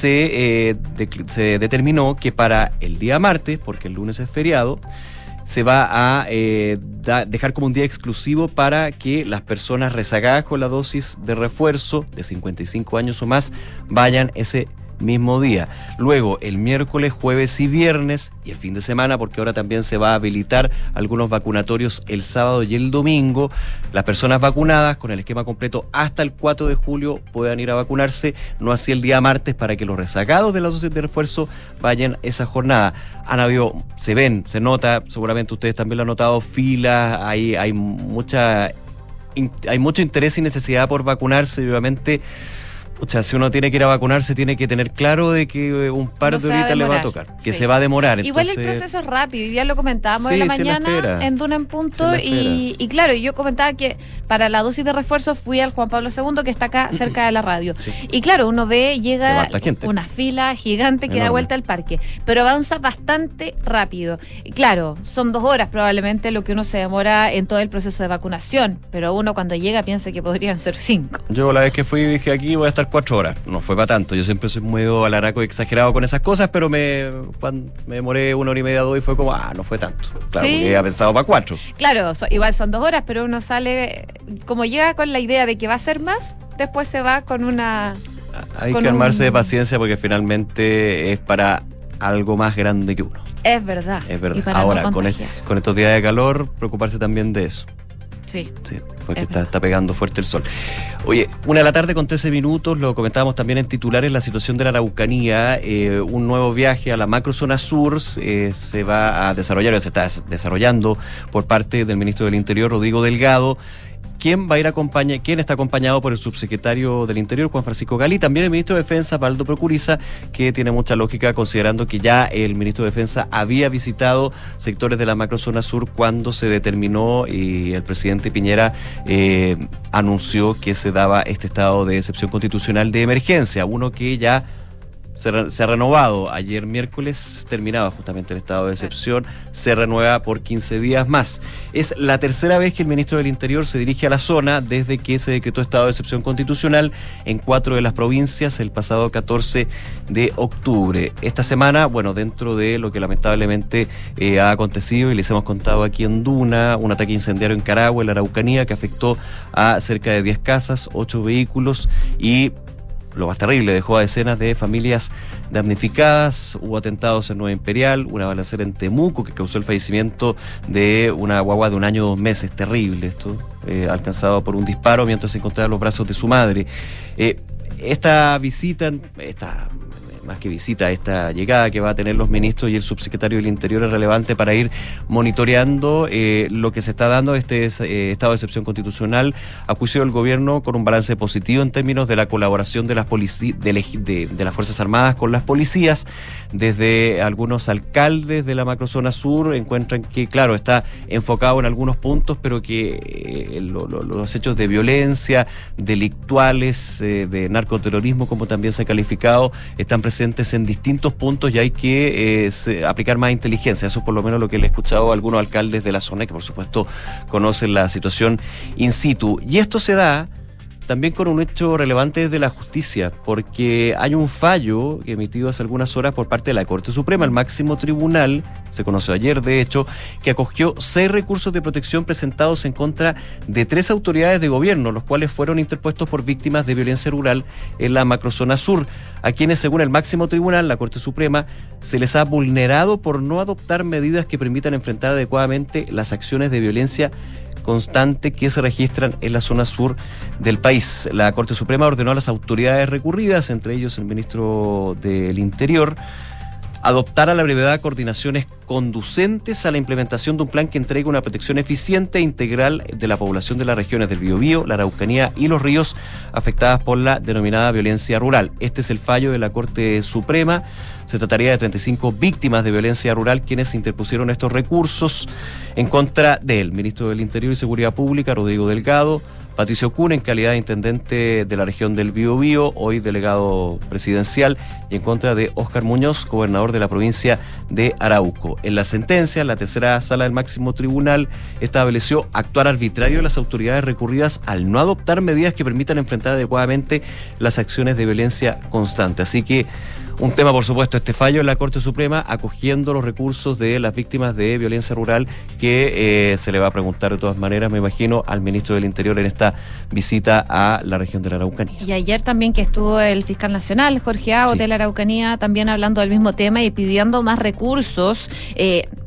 C: se, eh, de, se determinó que para el día martes, porque el lunes es feriado, se va a eh, da, dejar como un día exclusivo para que las personas rezagadas con la dosis de refuerzo de cincuenta y cinco años o más vayan ese mismo día. Luego, el miércoles, jueves y viernes, y el fin de semana, porque ahora también se va a habilitar algunos vacunatorios el sábado y el domingo. Las personas vacunadas con el esquema completo hasta el cuatro de julio puedan ir a vacunarse, no así el día martes, para que los rezagados de la dosis de refuerzo vayan esa jornada. Han habido, se ven, se nota, seguramente ustedes también lo han notado, filas, hay, hay mucha, hay mucho interés y necesidad por vacunarse, y obviamente O sea, si uno tiene que ir a vacunarse, tiene que tener claro de que un par
B: No
C: de
B: se va a
C: horitas le va a
B: demorar,
C: tocar, que
B: sí.
C: se va a demorar.
B: Igual
C: entonces...
B: el proceso es rápido, y ya lo comentábamos
C: Sí,
B: en la
C: sí, en la
B: mañana
C: espera.
B: en Duna en Punto,
C: Sí, en la
B: y, y claro, yo comentaba que para la dosis de refuerzo fui al Juan Pablo segundo, que está acá cerca de la radio.
C: Sí.
B: Y claro, uno ve, llega
C: Levanta gente.
B: una fila gigante que da
C: Enorme.
B: vuelta al parque, pero avanza bastante rápido. Y claro, son dos horas probablemente lo que uno se demora en todo el proceso de vacunación, pero uno cuando llega piensa que podrían ser cinco.
C: Yo la vez que fui dije aquí voy a estar cuatro horas. No fue para tanto. Yo siempre soy muy alaraco y exagerado con esas cosas, pero me cuando me demoré una hora y media, dos y fue como, ah, no fue tanto. Claro,
B: Sí.
C: porque había pensado para cuatro.
B: Claro, so- igual son dos horas, pero uno sale, como llega con la idea de que va a ser más, después se va con una...
C: Hay
B: con
C: que armarse
B: un-
C: de paciencia porque finalmente es para algo más grande que uno.
B: Es verdad.
C: Es
B: Y
C: verdad.
B: para
C: Ahora,
B: no
C: con, es-
B: contagiar.
C: con estos días de calor, preocuparse también de eso.
B: Sí.
C: Sí, porque
B: Es
C: está, está pegando fuerte el sol. Oye, una de la tarde con trece minutos, lo comentábamos también en titulares, la situación de la Araucanía, eh, un nuevo viaje a la macrozona sur eh, se va a desarrollar, se está des- desarrollando por parte del ministro del Interior, Rodrigo Delgado. ¿Quién va a ir acompaña, quién está acompañado por el subsecretario del Interior, Juan Francisco Galí, también el ministro de Defensa, Valdo Procuriza, que tiene mucha lógica considerando que ya el ministro de Defensa había visitado sectores de la macrozona sur cuando se determinó y el presidente Piñera eh, anunció que se daba este estado de excepción constitucional de emergencia, uno que ya se, re- se ha renovado. Ayer miércoles terminaba justamente el estado de excepción, se renueva por quince días más. Es la tercera vez que el ministro del Interior se dirige a la zona desde que se decretó estado de excepción constitucional en cuatro de las provincias el pasado catorce de octubre. Esta semana, bueno, dentro de lo que lamentablemente eh, ha acontecido y les hemos contado aquí en Duna, un ataque incendiario en Carahue, en la Araucanía, que afectó a cerca de diez casas, ocho vehículos y lo más terrible, dejó a decenas de familias damnificadas. Hubo atentados en Nueva Imperial, una balacera en Temuco que causó el fallecimiento de una guagua de un año, dos meses. Terrible esto, eh, alcanzado por un disparo mientras se encontraba en los brazos de su madre. Eh, esta visita, esta más que visita, esta llegada que va a tener los ministros y el subsecretario del Interior es relevante para ir monitoreando eh, lo que se está dando este eh, estado de excepción constitucional a juicio del gobierno, con un balance positivo en términos de la colaboración de las polici- de, leg- de, de las Fuerzas Armadas con las policías. Desde algunos alcaldes de la macrozona sur encuentran que, claro, está enfocado en algunos puntos, pero que eh, lo, lo, los hechos de violencia, delictuales, eh, de narcoterrorismo, como también se ha calificado, están presentes en distintos puntos y hay que eh, se, aplicar más inteligencia. Eso es por lo menos lo que le he escuchado a algunos alcaldes de la zona, que por supuesto conocen la situación in situ. Y esto se da también con un hecho relevante desde la justicia, porque hay un fallo emitido hace algunas horas por parte de la Corte Suprema, el máximo tribunal, se conoció ayer de hecho, que acogió seis recursos de protección presentados en contra de tres autoridades de gobierno, los cuales fueron interpuestos por víctimas de violencia rural en la macrozona sur, a quienes, según el máximo tribunal, la Corte Suprema, se les ha vulnerado por no adoptar medidas que permitan enfrentar adecuadamente las acciones de violencia constante que se registran en la zona sur del país. La Corte Suprema ordenó a las autoridades recurridas, entre ellos el ministro del Interior, adoptar a la brevedad coordinaciones conducentes a la implementación de un plan que entregue una protección eficiente e integral de la población de las regiones del Biobío, la Araucanía y los ríos afectadas por la denominada violencia rural. Este es el fallo de la Corte Suprema. Se trataría de treinta y cinco víctimas de violencia rural quienes interpusieron estos recursos en contra del ministro del Interior y Seguridad Pública, Rodrigo Delgado, Patricio Cuna en calidad de intendente de la región del Biobío, hoy delegado presidencial, y en contra de Óscar Muñoz, gobernador de la provincia de Arauco. En la sentencia, la tercera sala del máximo tribunal estableció actuar arbitrario de las autoridades recurridas al no adoptar medidas que permitan enfrentar adecuadamente las acciones de violencia constante. Así que un tema, por supuesto, este fallo en la Corte Suprema, acogiendo los recursos de las víctimas de violencia rural, que eh, se le va a preguntar de todas maneras, me imagino, al ministro del Interior en esta visita a la región de la Araucanía.
B: Y ayer también que estuvo el fiscal nacional, Jorge Agos,
C: Sí.
B: de la Araucanía, también hablando del mismo tema y pidiendo más recursos. Eh,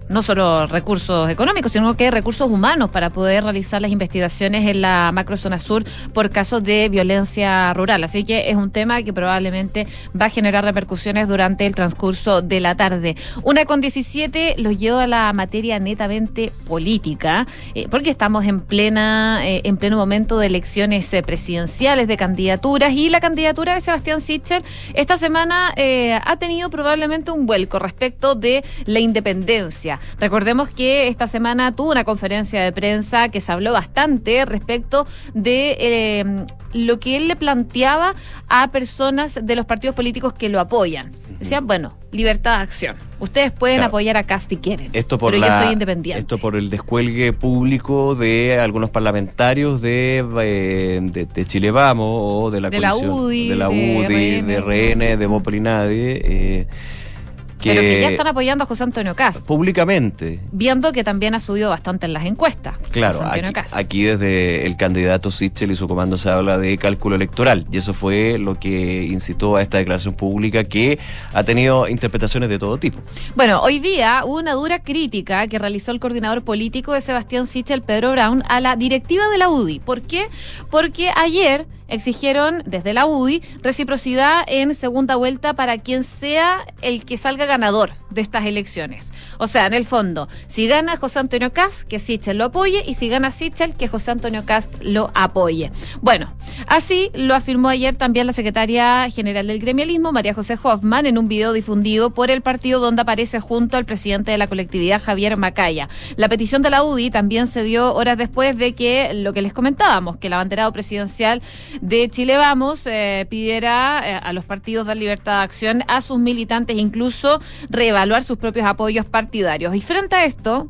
B: no solo recursos económicos, sino que recursos humanos para poder realizar las investigaciones en la macrozona sur por casos de violencia rural. Así que es un tema que probablemente va a generar repercusiones durante el transcurso de la tarde. Una con diecisiete los llevo a la materia netamente política, eh, porque estamos en plena eh, en pleno momento de elecciones eh, presidenciales, de candidaturas, y la candidatura de Sebastián Sichel esta semana eh, ha tenido probablemente un vuelco respecto de la independencia. Recordemos que esta semana tuvo una conferencia de prensa que se habló bastante respecto de eh, lo que él le planteaba a personas de los partidos políticos que lo apoyan. Decían, bueno, libertad de acción. Ustedes pueden
C: claro.
B: apoyar a Kast si quieren,
C: esto por
B: pero
C: la,
B: yo soy independiente.
C: Esto por el descuelgue público de algunos parlamentarios de, eh, de, de Chile Vamos o de la
B: de
C: coalición.
B: La U D I,
C: de la U D I, de R N, de Móvil y Nadie. Eh, que
B: pero que ya están apoyando a José Antonio Kast.
C: Públicamente.
B: Viendo que también ha subido bastante en las encuestas.
C: Claro, aquí, aquí desde el candidato Sichel y su comando se habla de cálculo electoral, y eso fue lo que incitó a esta declaración pública que ha tenido interpretaciones de todo tipo.
B: Bueno, hoy día hubo una dura crítica que realizó el coordinador político de Sebastián Sichel, Pedro Brown, a la directiva de la U D I. ¿Por qué? Porque ayer exigieron desde la U D I reciprocidad en segunda vuelta para quien sea el que salga ganador de estas elecciones. O sea, en el fondo, si gana José Antonio Kast, que Sichel lo apoye, y si gana Sichel, que José Antonio Kast lo apoye. Bueno, así lo afirmó ayer también la secretaria general del gremialismo, María José Hoffman, en un video difundido por el partido donde aparece junto al presidente de la colectividad, Javier Macaya. La petición de la U D I también se dio horas después de que lo que les comentábamos, que el abanderado presidencial de Chile Vamos eh, pidiera eh, a los partidos dar libertad de acción a sus militantes, incluso reevaluar sus propios apoyos partidarios. Y frente a esto,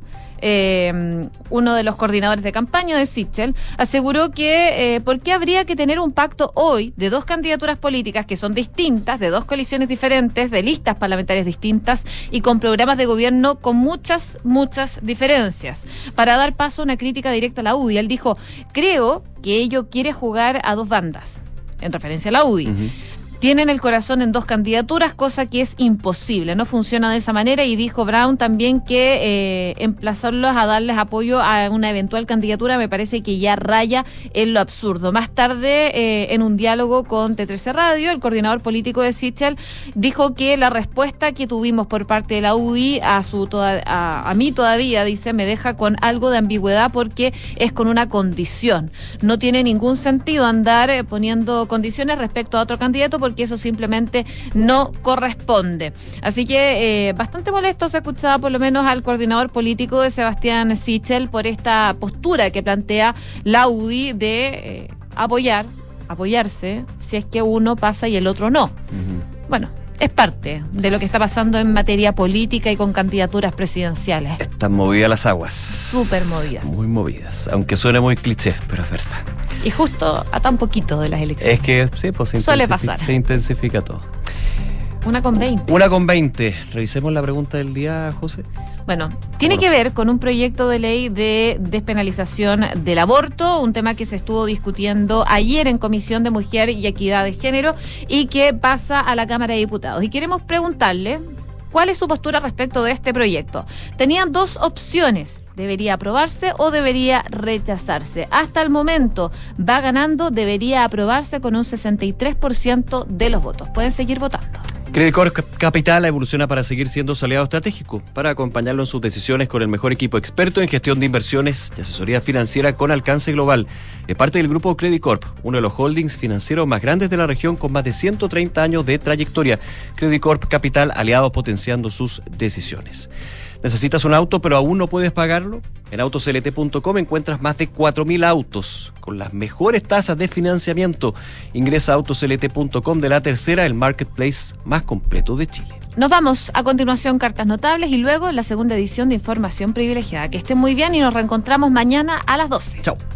B: eh, uno de los coordinadores de campaña de Sichel aseguró que eh, ¿por qué habría que tener un pacto hoy de dos candidaturas políticas que son distintas, de dos coaliciones diferentes, de listas parlamentarias distintas y con programas de gobierno con muchas, muchas diferencias? Para dar paso a una crítica directa a la U D I, él dijo, creo que ello quiere jugar a dos bandas, en referencia a la U D I. Uh-huh. Tienen el corazón en dos candidaturas, cosa que es imposible, no funciona de esa manera, y dijo Brown también que eh, emplazarlos a darles apoyo a una eventual candidatura me parece que ya raya en lo absurdo. Más tarde, eh, en un diálogo con T trece Radio, el coordinador político de Sichel dijo que la respuesta que tuvimos por parte de la U D I a, su toda, a, a mí todavía, dice, me deja con algo de ambigüedad porque es con una condición. No tiene ningún sentido andar eh, poniendo condiciones respecto a otro candidato porque eso simplemente no corresponde. Así que eh, bastante molesto se escuchaba por lo menos al coordinador político de Sebastián Sichel por esta postura que plantea la U D I de eh, apoyar, apoyarse si es que uno pasa y el otro no. Uh-huh. Bueno, es parte de lo que está pasando en materia política y con candidaturas presidenciales.
C: Están movidas las aguas.
B: Súper movidas.
C: Muy movidas, aunque suene muy cliché, pero es verdad.
B: Y justo a tan poquito de las elecciones.
C: Es que sí, pues se,
B: Suele
C: intensifica,
B: pasar.
C: se intensifica todo.
B: Una con veinte.
C: Una con veinte. Revisemos la pregunta del día, José.
B: Bueno, tiene que ver con un proyecto de ley de despenalización del aborto, un tema que se estuvo discutiendo ayer en Comisión de Mujer y Equidad de Género y que pasa a la Cámara de Diputados. Y queremos preguntarle cuál es su postura respecto de este proyecto. Tenían dos opciones. ¿Debería aprobarse o debería rechazarse? Hasta el momento va ganando, debería aprobarse con un sesenta y tres por ciento de los votos. Pueden seguir votando.
C: Credit Corp Capital evoluciona para seguir siendo su aliado estratégico, para acompañarlo en sus decisiones con el mejor equipo experto en gestión de inversiones y asesoría financiera con alcance global. Es parte del grupo Credit Corp, uno de los holdings financieros más grandes de la región con más de ciento treinta años de trayectoria. Credit Corp Capital, aliado potenciando sus decisiones. ¿Necesitas un auto pero aún no puedes pagarlo? En autos L T punto com encuentras más de cuatro mil autos con las mejores tasas de financiamiento. Ingresa a autos L T punto com, de La Tercera, el marketplace más completo de Chile.
B: Nos vamos a continuación Cartas Notables y luego la segunda edición de Información Privilegiada. Que estén muy bien y nos reencontramos mañana a las doce.
C: Chao.